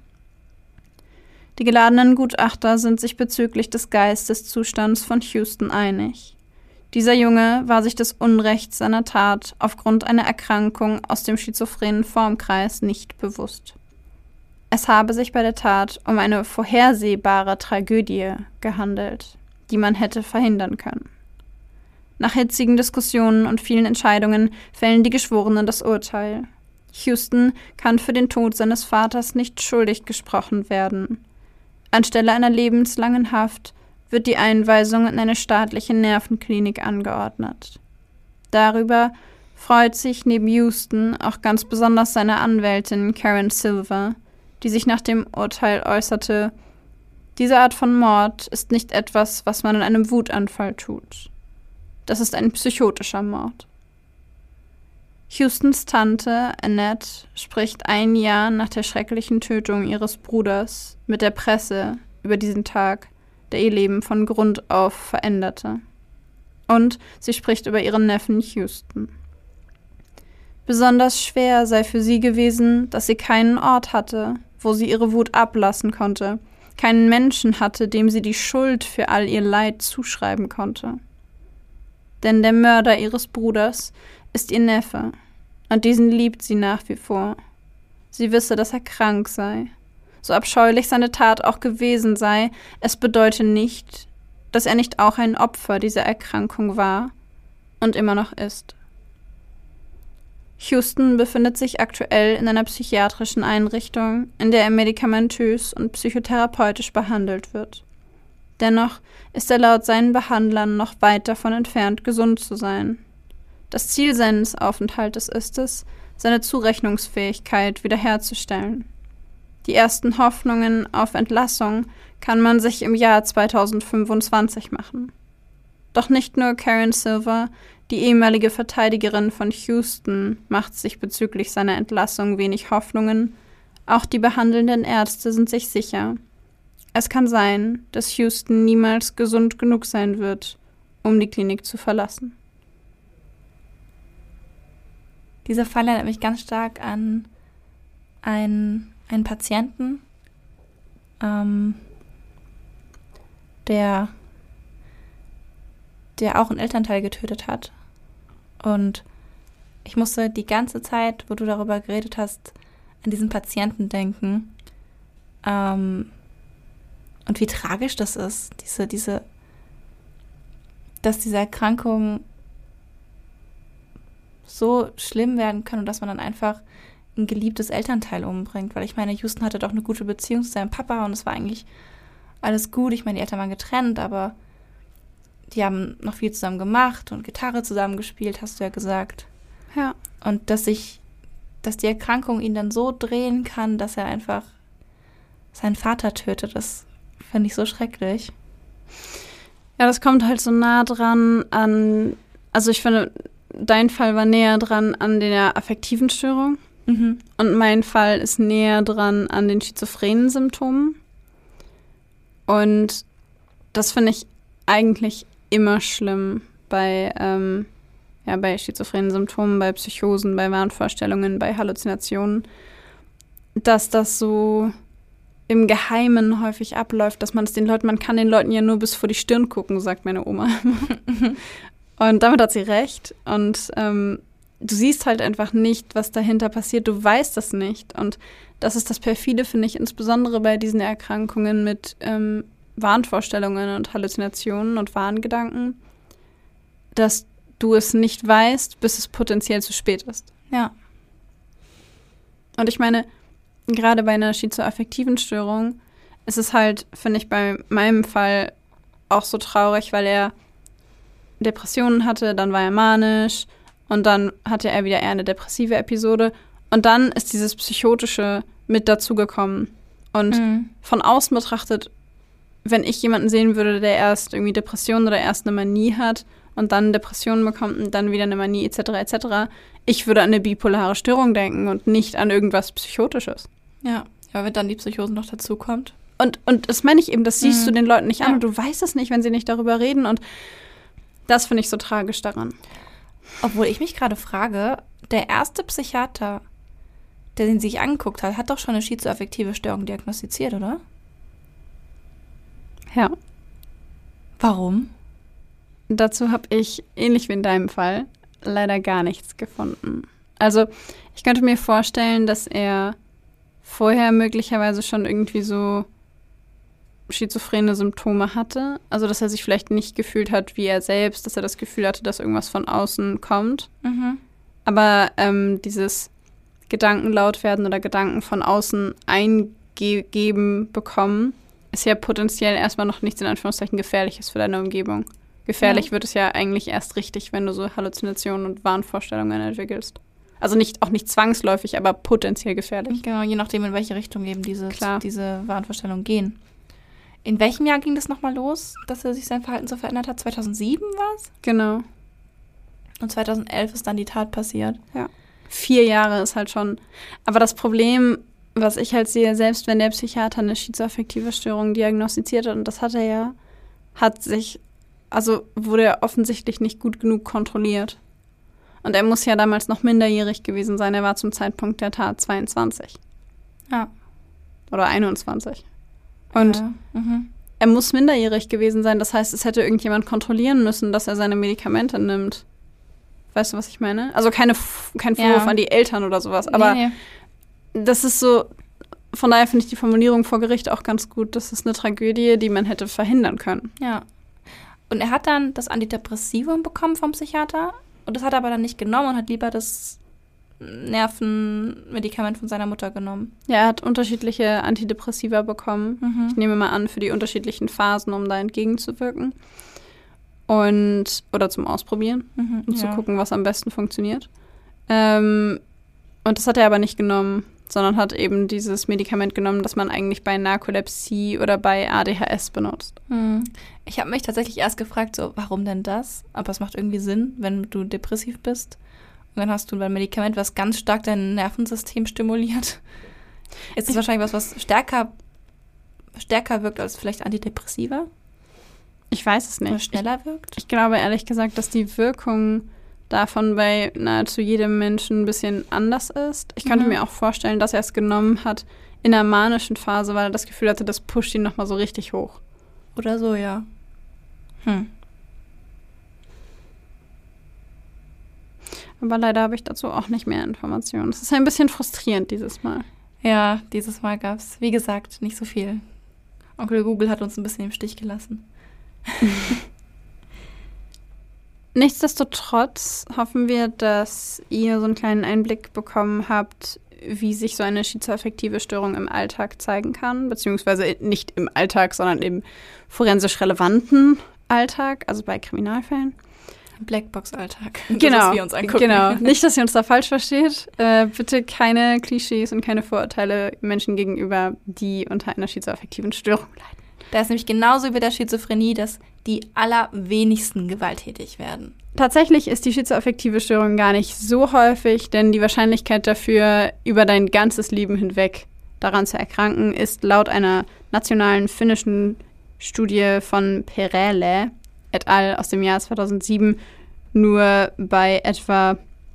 Die geladenen Gutachter sind sich bezüglich des Geisteszustands von Houston einig. Dieser Junge war sich des Unrechts seiner Tat aufgrund einer Erkrankung aus dem schizophrenen Formkreis nicht bewusst. Es habe sich bei der Tat um eine vorhersehbare Tragödie gehandelt, die man hätte verhindern können. Nach hitzigen Diskussionen und vielen Entscheidungen fällen die Geschworenen das Urteil. Houston kann für den Tod seines Vaters nicht schuldig gesprochen werden. Anstelle einer lebenslangen Haft wird die Einweisung in eine staatliche Nervenklinik angeordnet. Darüber freut sich neben Houston auch ganz besonders seine Anwältin Karen Silver, die sich nach dem Urteil äußerte: Diese Art von Mord ist nicht etwas, was man in einem Wutanfall tut. Das ist ein psychotischer Mord. Houstons Tante, Annette, spricht ein Jahr nach der schrecklichen Tötung ihres Bruders mit der Presse über diesen Tag, der ihr Leben von Grund auf veränderte. Und sie spricht über ihren Neffen Houston. Besonders schwer sei für sie gewesen, dass sie keinen Ort hatte, wo sie ihre Wut ablassen konnte, keinen Menschen hatte, dem sie die Schuld für all ihr Leid zuschreiben konnte. Denn der Mörder ihres Bruders ist ihr Neffe, und diesen liebt sie nach wie vor. Sie wisse, dass er krank sei. So abscheulich seine Tat auch gewesen sei, es bedeute nicht, dass er nicht auch ein Opfer dieser Erkrankung war und immer noch ist. Houston befindet sich aktuell in einer psychiatrischen Einrichtung, in der er medikamentös und psychotherapeutisch behandelt wird. Dennoch ist er laut seinen Behandlern noch weit davon entfernt, gesund zu sein. Das Ziel seines Aufenthaltes ist es, seine Zurechnungsfähigkeit wiederherzustellen. Die ersten Hoffnungen auf Entlassung kann man sich im Jahr 2025 machen. Doch nicht nur Karen Silver, die ehemalige Verteidigerin von Houston, macht sich bezüglich seiner Entlassung wenig Hoffnungen, auch die behandelnden Ärzte sind sich sicher. Es kann sein, dass Houston niemals gesund genug sein wird, um die Klinik zu verlassen. Dieser Fall erinnert mich ganz stark an einen Patienten, der auch einen Elternteil getötet hat. Und ich musste die ganze Zeit, wo du darüber geredet hast, an diesen Patienten denken. Und wie tragisch das ist, dass diese Erkrankung so schlimm werden kann und dass man dann einfach ein geliebtes Elternteil umbringt. Weil ich meine, Houston hatte doch eine gute Beziehung zu seinem Papa und es war eigentlich alles gut. Ich meine, die Eltern waren getrennt, aber die haben noch viel zusammen gemacht und Gitarre zusammen gespielt, hast du ja gesagt. Ja. Und dass die Erkrankung ihn dann so drehen kann, dass er einfach seinen Vater tötet, das finde ich so schrecklich. Ja, das kommt halt so nah dran an, also ich finde, dein Fall war näher dran an der affektiven Störung. Und mein Fall ist näher dran an den schizophrenen Symptomen. Und das finde ich eigentlich immer schlimm bei schizophrenen Symptomen, bei Psychosen, bei Wahnvorstellungen, bei Halluzinationen, dass das so im Geheimen häufig abläuft, dass man kann den Leuten ja nur bis vor die Stirn gucken, sagt meine Oma. Und damit hat sie recht. Und du siehst halt einfach nicht, was dahinter passiert. Du weißt das nicht. Und das ist das Perfide, finde ich, insbesondere bei diesen Erkrankungen mit Wahnvorstellungen und Halluzinationen und Wahngedanken, dass du es nicht weißt, bis es potenziell zu spät ist. Ja. Und ich meine, gerade bei einer schizoaffektiven Störung ist es halt, finde ich, bei meinem Fall auch so traurig, weil er Depressionen hatte, dann war er manisch und dann hatte er wieder eher eine depressive Episode und dann ist dieses Psychotische mit dazugekommen. Und von außen betrachtet, wenn ich jemanden sehen würde, der erst irgendwie Depressionen oder erst eine Manie hat und dann Depressionen bekommt und dann wieder eine Manie etc., ich würde an eine bipolare Störung denken und nicht an irgendwas Psychotisches. Ja, wenn dann die Psychose noch dazukommt. Und das meine ich eben, das siehst du den Leuten nicht an und du weißt es nicht, wenn sie nicht darüber reden und das finde ich so tragisch daran. Obwohl ich mich gerade frage, der erste Psychiater, der den sich angeguckt hat, hat doch schon eine schizoaffektive Störung diagnostiziert, oder? Ja. Warum? Dazu habe ich, ähnlich wie in deinem Fall, leider gar nichts gefunden. Also ich könnte mir vorstellen, dass er vorher möglicherweise schon irgendwie so schizophrene Symptome hatte. Also dass er sich vielleicht nicht gefühlt hat wie er selbst, dass er das Gefühl hatte, dass irgendwas von außen kommt. Aber dieses Gedanken laut werden oder Gedanken von außen eingegeben bekommen, ist ja potenziell erstmal noch nichts in Anführungszeichen Gefährliches für deine Umgebung. Gefährlich wird es ja eigentlich erst richtig, wenn du so Halluzinationen und Wahnvorstellungen entwickelst. Also auch nicht zwangsläufig, aber potenziell gefährlich. Genau, je nachdem, in welche Richtung eben diese Wahnvorstellungen gehen. In welchem Jahr ging das nochmal los, dass er sich sein Verhalten so verändert hat? 2007 war es? Genau. Und 2011 ist dann die Tat passiert. Ja. 4 Jahre ist halt schon. Aber das Problem, was ich halt sehe, selbst wenn der Psychiater eine schizoaffektive Störung diagnostiziert hat, und das hat er ja, wurde er offensichtlich nicht gut genug kontrolliert. Und er muss ja damals noch minderjährig gewesen sein. Er war zum Zeitpunkt der Tat 22. Ja. Oder 21. Und er muss minderjährig gewesen sein. Das heißt, es hätte irgendjemand kontrollieren müssen, dass er seine Medikamente nimmt. Weißt du, was ich meine? Also kein Vorwurf an die Eltern oder sowas. Aber das ist so, von daher finde ich die Formulierung vor Gericht auch ganz gut. Das ist eine Tragödie, die man hätte verhindern können. Ja. Und er hat dann das Antidepressivum bekommen vom Psychiater. Und das hat er aber dann nicht genommen und hat lieber das Nervenmedikament von seiner Mutter genommen. Ja, er hat unterschiedliche Antidepressiva bekommen. Ich nehme mal an, für die unterschiedlichen Phasen, um da entgegenzuwirken. Oder zum Ausprobieren, um zu gucken, was am besten funktioniert. Und das hat er aber nicht genommen, sondern hat eben dieses Medikament genommen, das man eigentlich bei Narkolepsie oder bei ADHS benutzt. Ich habe mich tatsächlich erst gefragt, so, warum denn das? Aber es macht irgendwie Sinn, wenn du depressiv bist. Und dann hast du ein Medikament, was ganz stark dein Nervensystem stimuliert. Ist es wahrscheinlich was stärker wirkt als vielleicht Antidepressiva? Ich weiß es nicht. Oder schneller wirkt? Ich glaube ehrlich gesagt, dass die Wirkung davon bei nahezu jedem Menschen ein bisschen anders ist. Ich könnte mir auch vorstellen, dass er es genommen hat in einer manischen Phase, weil er das Gefühl hatte, das pusht ihn nochmal so richtig hoch. Oder so, ja. Aber leider habe ich dazu auch nicht mehr Informationen. Es ist ein bisschen frustrierend dieses Mal. Ja, dieses Mal gab es, wie gesagt, nicht so viel. Onkel Google hat uns ein bisschen im Stich gelassen. Nichtsdestotrotz hoffen wir, dass ihr so einen kleinen Einblick bekommen habt, wie sich so eine schizoaffektive Störung im Alltag zeigen kann, beziehungsweise nicht im Alltag, sondern im forensisch relevanten Alltag, also bei Kriminalfällen. Blackbox-Alltag. Genau, das, was wir uns angucken. Genau. Nicht, dass ihr uns da falsch versteht. Bitte keine Klischees und keine Vorurteile Menschen gegenüber, die unter einer schizoaffektiven Störung leiden. Da ist nämlich genauso wie bei der Schizophrenie, dass die allerwenigsten gewalttätig werden. Tatsächlich ist die schizoaffektive Störung gar nicht so häufig, denn die Wahrscheinlichkeit dafür, über dein ganzes Leben hinweg daran zu erkranken, ist laut einer nationalen finnischen Studie von Perälä et al. Aus dem Jahr 2007 nur bei etwa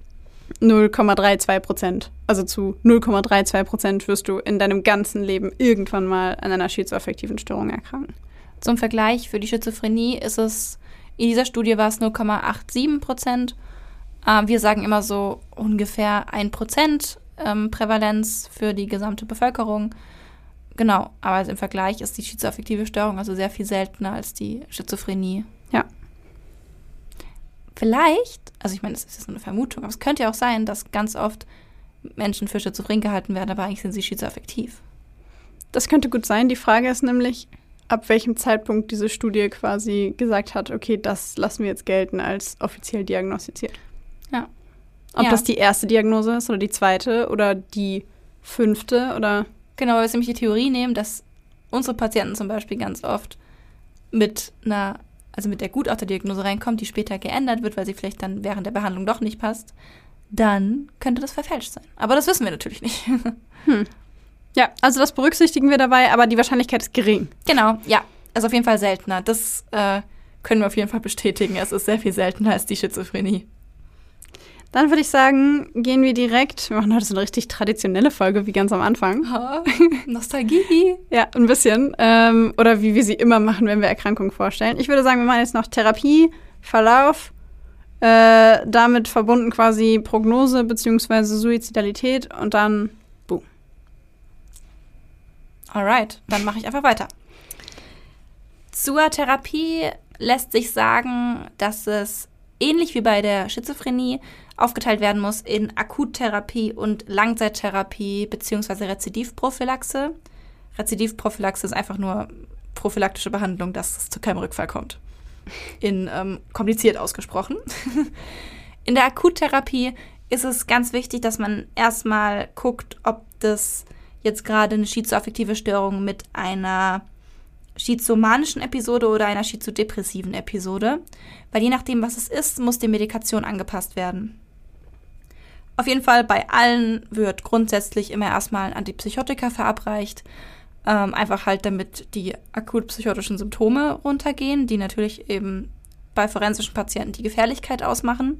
0,32%. Also zu 0,32% wirst du in deinem ganzen Leben irgendwann mal an einer schizoaffektiven Störung erkranken. Zum Vergleich, für die Schizophrenie ist es, in dieser Studie war es 0,87%. Wir sagen immer so ungefähr 1% Prävalenz für die gesamte Bevölkerung. Genau, aber also im Vergleich ist die schizoaffektive Störung also sehr viel seltener als die Schizophrenie. Ja. Vielleicht, also ich meine, das ist jetzt nur eine Vermutung, aber es könnte ja auch sein, dass ganz oft Menschen für schizophren gehalten werden, aber eigentlich sind sie schizoaffektiv. Das könnte gut sein. Die Frage ist nämlich, ab welchem Zeitpunkt diese Studie quasi gesagt hat, okay, das lassen wir jetzt gelten als offiziell diagnostiziert. Ja. Ob das die erste Diagnose ist oder die zweite oder die 5. oder... Genau, weil wir nämlich die Theorie nehmen, dass unsere Patienten zum Beispiel ganz oft mit der Gutachterdiagnose reinkommt, die später geändert wird, weil sie vielleicht dann während der Behandlung doch nicht passt, dann könnte das verfälscht sein. Aber das wissen wir natürlich nicht. Ja, also das berücksichtigen wir dabei, aber die Wahrscheinlichkeit ist gering. Genau, ja. Also auf jeden Fall seltener. Das können wir auf jeden Fall bestätigen. Es ist sehr viel seltener als die Schizophrenie. Dann würde ich sagen, gehen wir direkt, wir machen heute so eine richtig traditionelle Folge, wie ganz am Anfang. Oh, Nostalgie. Ja, ein bisschen. Oder wie wir sie immer machen, wenn wir Erkrankungen vorstellen. Ich würde sagen, wir machen jetzt noch Therapie, Verlauf, damit verbunden quasi Prognose bzw. Suizidalität und dann boom. Alright, dann mache ich einfach weiter. Zur Therapie lässt sich sagen, dass es ähnlich wie bei der Schizophrenie aufgeteilt werden muss in Akuttherapie und Langzeittherapie bzw. Rezidivprophylaxe. Rezidivprophylaxe ist einfach nur prophylaktische Behandlung, dass es zu keinem Rückfall kommt. Kompliziert ausgesprochen. In der Akuttherapie ist es ganz wichtig, dass man erstmal guckt, ob das jetzt gerade eine schizoaffektive Störung mit einer schizomanischen Episode oder einer schizodepressiven Episode. Weil je nachdem, was es ist, muss die Medikation angepasst werden. Auf jeden Fall bei allen wird grundsätzlich immer erstmal Antipsychotika verabreicht. Einfach halt, damit die akut psychotischen Symptome runtergehen, die natürlich eben bei forensischen Patienten die Gefährlichkeit ausmachen.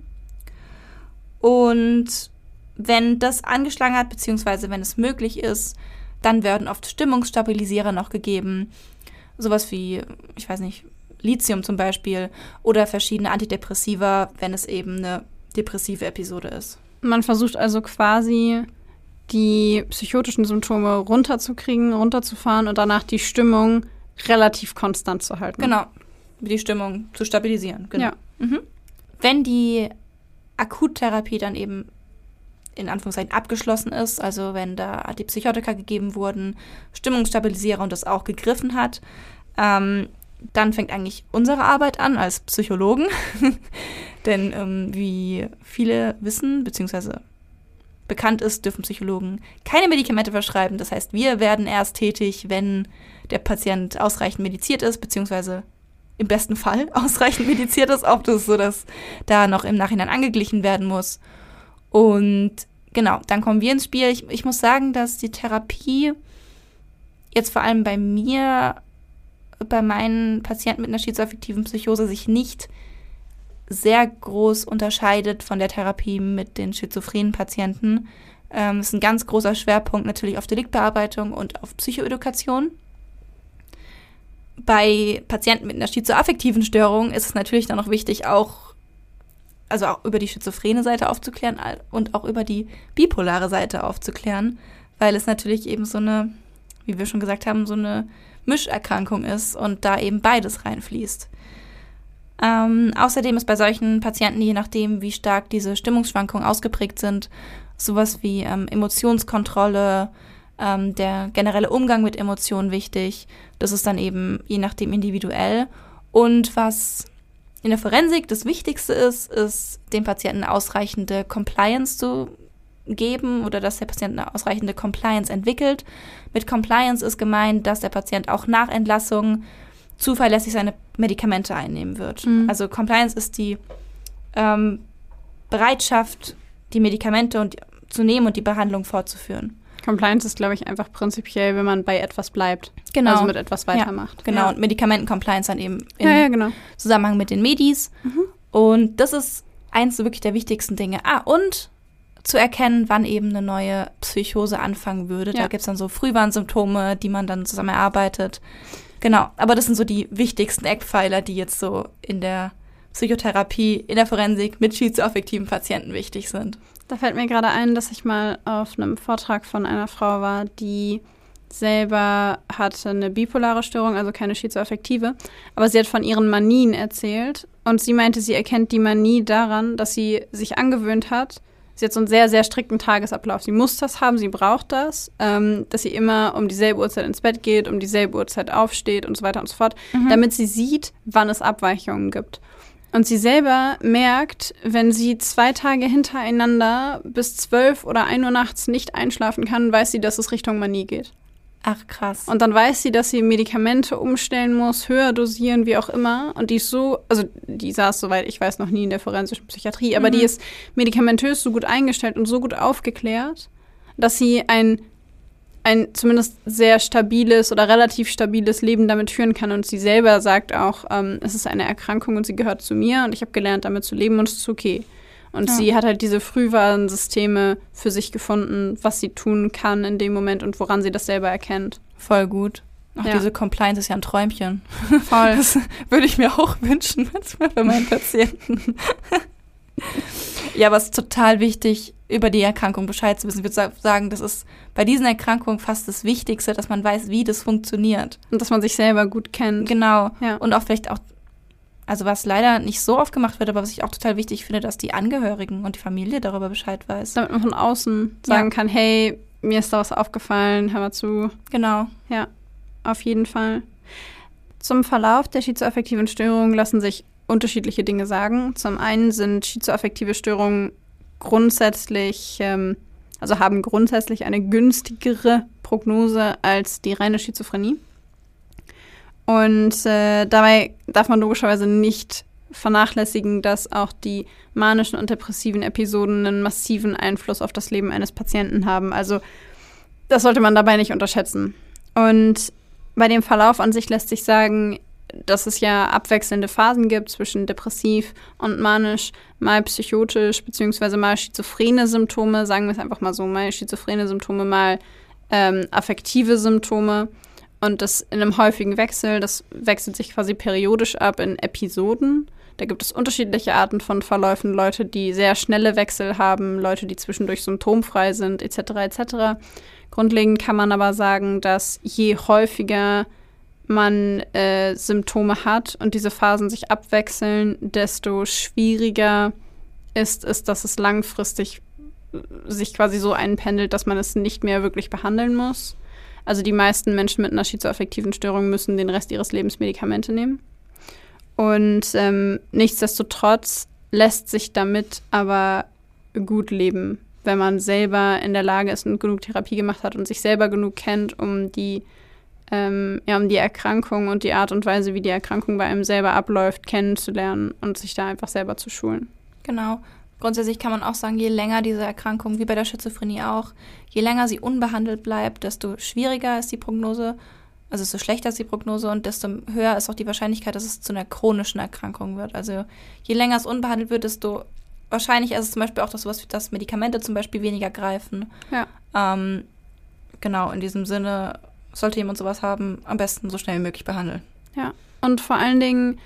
Und wenn das angeschlagen hat, beziehungsweise wenn es möglich ist, dann werden oft Stimmungsstabilisierer noch gegeben. Sowas wie, ich weiß nicht, Lithium zum Beispiel oder verschiedene Antidepressiva, wenn es eben eine depressive Episode ist. Man versucht also quasi, die psychotischen Symptome runterzufahren und danach die Stimmung relativ konstant zu halten. Genau, die Stimmung zu stabilisieren. Genau. Ja. Mhm. Wenn die Akuttherapie dann eben in Anführungszeichen abgeschlossen ist, also wenn da Antipsychotika gegeben wurden, Stimmungsstabilisierer und das auch gegriffen hat, dann fängt eigentlich unsere Arbeit an als Psychologen. Denn wie viele wissen, beziehungsweise bekannt ist, dürfen Psychologen keine Medikamente verschreiben. Das heißt, wir werden erst tätig, wenn der Patient ausreichend mediziert ist, beziehungsweise im besten Fall ausreichend mediziert ist. Oft ist es so, dass da noch im Nachhinein angeglichen werden muss. Und genau, dann kommen wir ins Spiel. Ich muss sagen, dass die Therapie jetzt vor allem bei meinen Patienten mit einer schizoaffektiven Psychose sich nicht sehr groß unterscheidet von der Therapie mit den schizophrenen Patienten. Es ist ein ganz großer Schwerpunkt natürlich auf Deliktbearbeitung und auf Psychoedukation. Bei Patienten mit einer schizoaffektiven Störung ist es natürlich dann noch wichtig, auch über die schizophrene Seite aufzuklären und auch über die bipolare Seite aufzuklären, weil es natürlich eben so eine, wie wir schon gesagt haben, so eine Mischerkrankung ist und da eben beides reinfließt. Außerdem ist bei solchen Patienten, je nachdem, wie stark diese Stimmungsschwankungen ausgeprägt sind, sowas wie Emotionskontrolle, der generelle Umgang mit Emotionen wichtig. Das ist dann eben je nachdem individuell. Und was in der Forensik das Wichtigste ist, dem Patienten ausreichende Compliance zu geben oder dass der Patient eine ausreichende Compliance entwickelt. Mit Compliance ist gemeint, dass der Patient auch nach Entlassung zuverlässig seine Medikamente einnehmen wird. Also Compliance ist die Bereitschaft, die Medikamente zu nehmen und die Behandlung fortzuführen. Compliance ist, glaube ich, einfach prinzipiell, wenn man bei etwas bleibt. Genau. Also mit etwas weitermacht. Ja, genau, ja. Und Medikamenten-Compliance dann eben genau. Zusammenhang mit den Medis. Und das ist eins so wirklich der wichtigsten Dinge. Und zu erkennen, wann eben eine neue Psychose anfangen würde. Ja. Da gibt es dann so Frühwarnsymptome, die man dann zusammen erarbeitet. Genau, aber das sind so die wichtigsten Eckpfeiler, die jetzt so in der Psychotherapie, in der Forensik mit schizoaffektiven Patienten wichtig sind. Da fällt mir gerade ein, dass ich mal auf einem Vortrag von einer Frau war, die selber hatte eine bipolare Störung, also keine schizoaffektive, aber sie hat von ihren Manien erzählt und sie meinte, sie erkennt die Manie daran, dass sie sich angewöhnt hat. Sie hat so einen sehr, sehr strikten Tagesablauf. Sie muss das haben, sie braucht das, dass sie immer um dieselbe Uhrzeit ins Bett geht, um dieselbe Uhrzeit aufsteht und so weiter und so fort, damit sie sieht, wann es Abweichungen gibt. Und sie selber merkt, wenn sie 2 Tage hintereinander bis 12 oder 1 Uhr nachts nicht einschlafen kann, weiß sie, dass es Richtung Manie geht. Ach, krass. Und dann weiß sie, dass sie Medikamente umstellen muss, höher dosieren, wie auch immer. Und die ist so, also die saß, soweit ich weiß, noch nie in der forensischen Psychiatrie, aber die ist medikamentös so gut eingestellt und so gut aufgeklärt, dass sie ein zumindest sehr stabiles oder relativ stabiles Leben damit führen kann. Und sie selber sagt auch, es ist eine Erkrankung und sie gehört zu mir und ich habe gelernt, damit zu leben und es ist okay. Und sie hat halt diese Frühwarnsysteme für sich gefunden, was sie tun kann in dem Moment und woran sie das selber erkennt. Voll gut. Auch diese Compliance ist ja ein Träumchen. Voll. Das würde ich mir auch wünschen, manchmal bei meinen Patienten. Ja, aber es ist total wichtig, über die Erkrankung Bescheid zu wissen. Ich würde sagen, das ist bei diesen Erkrankungen fast das Wichtigste, dass man weiß, wie das funktioniert. Und dass man sich selber gut kennt. Genau. Ja. Und auch vielleicht auch, also was leider nicht so oft gemacht wird, aber was ich auch total wichtig finde, dass die Angehörigen und die Familie darüber Bescheid weiß. Damit man von außen sagen kann, hey, mir ist da was aufgefallen, hör mal zu. Genau. Ja, auf jeden Fall. Zum Verlauf der schizoaffektiven Störungen lassen sich unterschiedliche Dinge sagen. Zum einen sind schizoaffektive Störungen grundsätzlich, haben grundsätzlich eine günstigere Prognose als die reine Schizophrenie. Und dabei darf man logischerweise nicht vernachlässigen, dass auch die manischen und depressiven Episoden einen massiven Einfluss auf das Leben eines Patienten haben. Also das sollte man dabei nicht unterschätzen. Und bei dem Verlauf an sich lässt sich sagen, dass es ja abwechselnde Phasen gibt zwischen depressiv und manisch, mal psychotisch beziehungsweise mal schizophrene Symptome, sagen wir es einfach mal so, mal schizophrene Symptome, mal affektive Symptome. Und das in einem häufigen Wechsel, das wechselt sich quasi periodisch ab in Episoden. Da gibt es unterschiedliche Arten von Verläufen, Leute, die sehr schnelle Wechsel haben, Leute, die zwischendurch symptomfrei sind, etc. etc. Grundlegend kann man aber sagen, dass je häufiger man Symptome hat und diese Phasen sich abwechseln, desto schwieriger ist es, dass es langfristig sich quasi so einpendelt, dass man es nicht mehr wirklich behandeln muss. Also die meisten Menschen mit einer schizoaffektiven Störung müssen den Rest ihres Lebens Medikamente nehmen. Und nichtsdestotrotz lässt sich damit aber gut leben, wenn man selber in der Lage ist und genug Therapie gemacht hat und sich selber genug kennt, um die Erkrankung und die Art und Weise, wie die Erkrankung bei einem selber abläuft, kennenzulernen und sich da einfach selber zu schulen. Genau. Grundsätzlich kann man auch sagen, je länger diese Erkrankung, wie bei der Schizophrenie auch, je länger sie unbehandelt bleibt, desto schwieriger ist die Prognose, also desto schlechter ist die Prognose und desto höher ist auch die Wahrscheinlichkeit, dass es zu einer chronischen Erkrankung wird. Also je länger es unbehandelt wird, desto wahrscheinlicher ist es zum Beispiel auch, dass Medikamente zum Beispiel weniger greifen. Ja. Genau, in diesem Sinne sollte jemand sowas haben, am besten so schnell wie möglich behandeln. Ja, und vor allen Dingen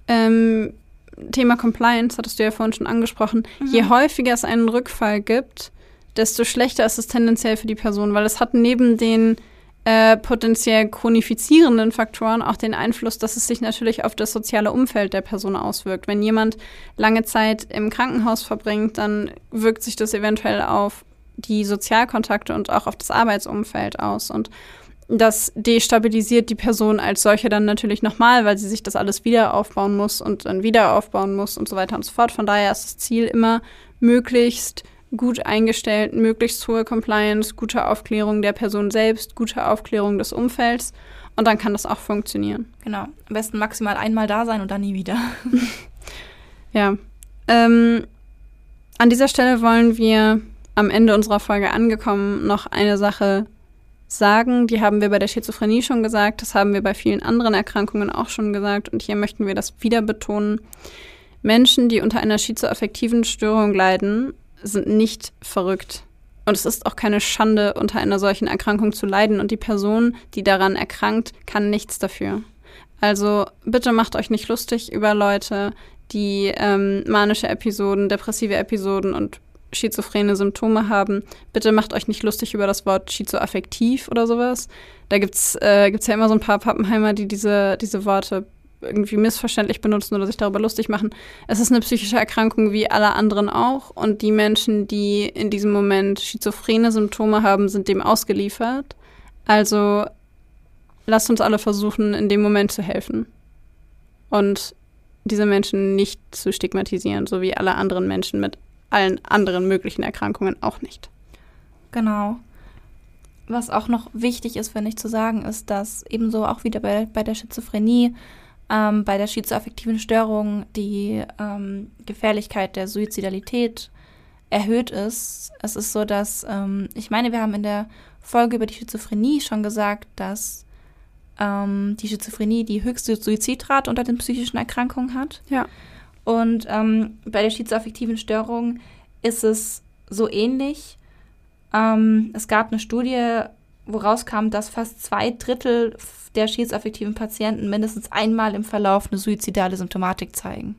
Thema Compliance, hattest du ja vorhin schon angesprochen, je häufiger es einen Rückfall gibt, desto schlechter ist es tendenziell für die Person, weil es hat neben den potenziell chronifizierenden Faktoren auch den Einfluss, dass es sich natürlich auf das soziale Umfeld der Person auswirkt. Wenn jemand lange Zeit im Krankenhaus verbringt, dann wirkt sich das eventuell auf die Sozialkontakte und auch auf das Arbeitsumfeld aus. Und das destabilisiert die Person als solche dann natürlich nochmal, weil sie sich das alles wieder aufbauen muss und dann wieder aufbauen muss und so weiter und so fort. Von daher ist das Ziel immer, möglichst gut eingestellt, möglichst hohe Compliance, gute Aufklärung der Person selbst, gute Aufklärung des Umfelds und dann kann das auch funktionieren. Genau, am besten maximal einmal da sein und dann nie wieder. Ja, an dieser Stelle wollen wir am Ende unserer Folge angekommen noch eine Sache sagen. Die haben wir bei der Schizophrenie schon gesagt, das haben wir bei vielen anderen Erkrankungen auch schon gesagt und hier möchten wir das wieder betonen. Menschen, die unter einer schizoaffektiven Störung leiden, sind nicht verrückt. Und es ist auch keine Schande, unter einer solchen Erkrankung zu leiden. Und die Person, die daran erkrankt, kann nichts dafür. Also bitte macht euch nicht lustig über Leute, die manische Episoden, depressive Episoden und schizophrene Symptome haben. Bitte macht euch nicht lustig über das Wort schizoaffektiv oder sowas. Da gibt's ja immer so ein paar Pappenheimer, die diese Worte irgendwie missverständlich benutzen oder sich darüber lustig machen. Es ist eine psychische Erkrankung wie alle anderen auch und die Menschen, die in diesem Moment schizophrene Symptome haben, sind dem ausgeliefert. Also lasst uns alle versuchen, in dem Moment zu helfen und diese Menschen nicht zu stigmatisieren, so wie alle anderen Menschen mit allen anderen möglichen Erkrankungen auch nicht. Genau. Was auch noch wichtig ist, finde ich, zu sagen, ist, dass ebenso auch wieder bei der Schizophrenie, bei der schizoaffektiven Störung die Gefährlichkeit der Suizidalität erhöht ist. Es ist so, dass, ich meine, wir haben in der Folge über die Schizophrenie schon gesagt, dass die Schizophrenie die höchste Suizidrate unter den psychischen Erkrankungen hat. Ja. Und bei der schizoaffektiven Störung ist es so ähnlich. Es gab eine Studie, wo rauskam, dass fast 2/3 der schizoaffektiven Patienten mindestens einmal im Verlauf eine suizidale Symptomatik zeigen.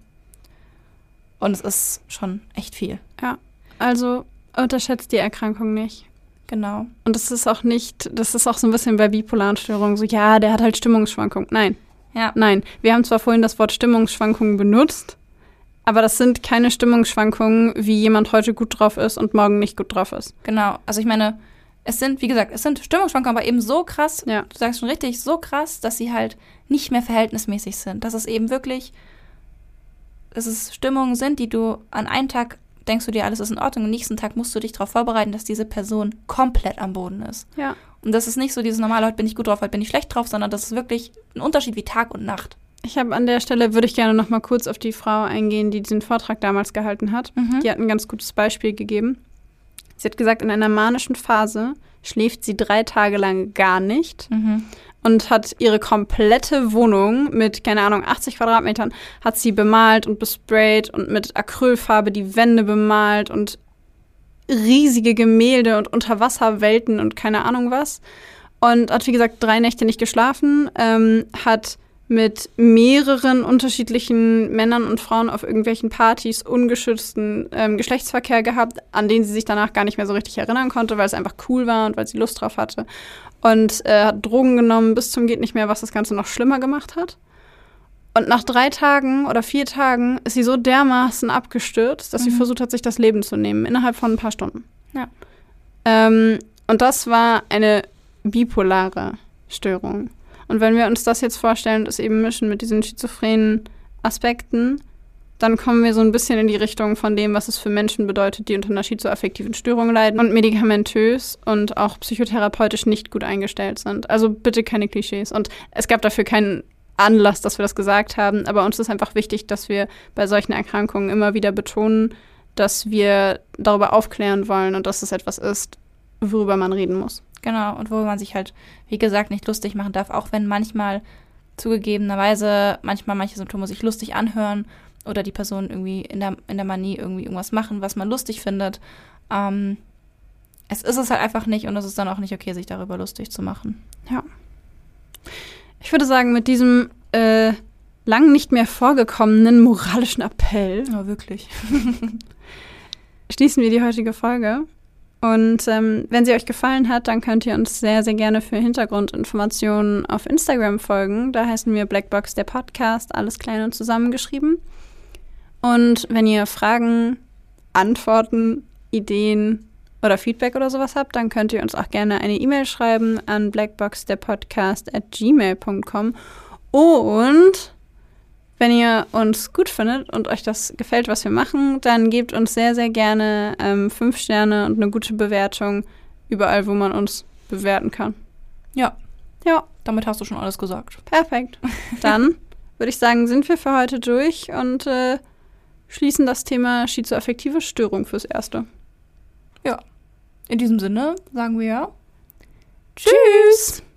Und es ist schon echt viel. Ja, also unterschätzt die Erkrankung nicht. Genau. Und das ist auch so ein bisschen bei bipolaren Störungen so, ja, der hat halt Stimmungsschwankungen. Nein. Ja. Nein. Wir haben zwar vorhin das Wort Stimmungsschwankungen benutzt, aber das sind keine Stimmungsschwankungen, wie jemand heute gut drauf ist und morgen nicht gut drauf ist. Genau. Also ich meine, es sind Stimmungsschwankungen, aber eben so krass, ja. Du sagst schon richtig, so krass, dass sie halt nicht mehr verhältnismäßig sind. Dass es eben wirklich, dass es Stimmungen sind, die du an einem Tag denkst du dir, alles ist in Ordnung, am nächsten Tag musst du dich darauf vorbereiten, dass diese Person komplett am Boden ist. Ja. Und das ist nicht so dieses normale, heute bin ich gut drauf, heute bin ich schlecht drauf, sondern das ist wirklich ein Unterschied wie Tag und Nacht. An der Stelle würde ich gerne noch mal kurz auf die Frau eingehen, die diesen Vortrag damals gehalten hat. Mhm. Die hat ein ganz gutes Beispiel gegeben. Sie hat gesagt, in einer manischen Phase schläft sie 3 Tage lang gar nicht und hat ihre komplette Wohnung mit, keine Ahnung, 80 Quadratmetern, hat sie bemalt und besprayt und mit Acrylfarbe die Wände bemalt und riesige Gemälde und Unterwasserwelten und keine Ahnung was. Und hat, wie gesagt, 3 Nächte nicht geschlafen, hat mit mehreren unterschiedlichen Männern und Frauen auf irgendwelchen Partys ungeschützten Geschlechtsverkehr gehabt, an den sie sich danach gar nicht mehr so richtig erinnern konnte, weil es einfach cool war und weil sie Lust drauf hatte. Und hat Drogen genommen bis zum geht nicht mehr, was das Ganze noch schlimmer gemacht hat. Und nach 3 Tagen oder 4 Tagen ist sie so dermaßen abgestürzt, dass sie versucht hat, sich das Leben zu nehmen, innerhalb von ein paar Stunden. Ja. Und das war eine bipolare Störung. Und wenn wir uns das jetzt vorstellen, das eben mischen mit diesen schizophrenen Aspekten, dann kommen wir so ein bisschen in die Richtung von dem, was es für Menschen bedeutet, die unter einer schizoaffektiven Störung leiden und medikamentös und auch psychotherapeutisch nicht gut eingestellt sind. Also bitte keine Klischees. Und es gab dafür keinen Anlass, dass wir das gesagt haben, aber uns ist einfach wichtig, dass wir bei solchen Erkrankungen immer wieder betonen, dass wir darüber aufklären wollen und dass es etwas ist, worüber man reden muss. Genau, und wo man sich halt, wie gesagt, nicht lustig machen darf, auch wenn manchmal zugegebenerweise manche Symptome sich lustig anhören oder die Person irgendwie in der Manie irgendwie irgendwas machen, was man lustig findet. Es ist es halt einfach nicht und es ist dann auch nicht okay, sich darüber lustig zu machen. Ja. Ich würde sagen, mit diesem lang nicht mehr vorgekommenen moralischen Appell Ja, wirklich. schließen wir die heutige Folge. Und wenn sie euch gefallen hat, dann könnt ihr uns sehr, sehr gerne für Hintergrundinformationen auf Instagram folgen. Da heißen wir Blackbox der Podcast, alles klein und zusammengeschrieben. Und wenn ihr Fragen, Antworten, Ideen oder Feedback oder sowas habt, dann könnt ihr uns auch gerne eine E-Mail schreiben an blackboxderpodcast@gmail.com. Und Wenn ihr uns gut findet und euch das gefällt, was wir machen, dann gebt uns sehr, sehr gerne 5 Sterne und eine gute Bewertung überall, wo man uns bewerten kann. Ja, Ja, damit hast du schon alles gesagt. perfekt. Dann würde ich sagen, sind wir für heute durch und schließen das Thema schizoaffektive Störung fürs Erste. Ja, in diesem Sinne sagen wir Tschüss!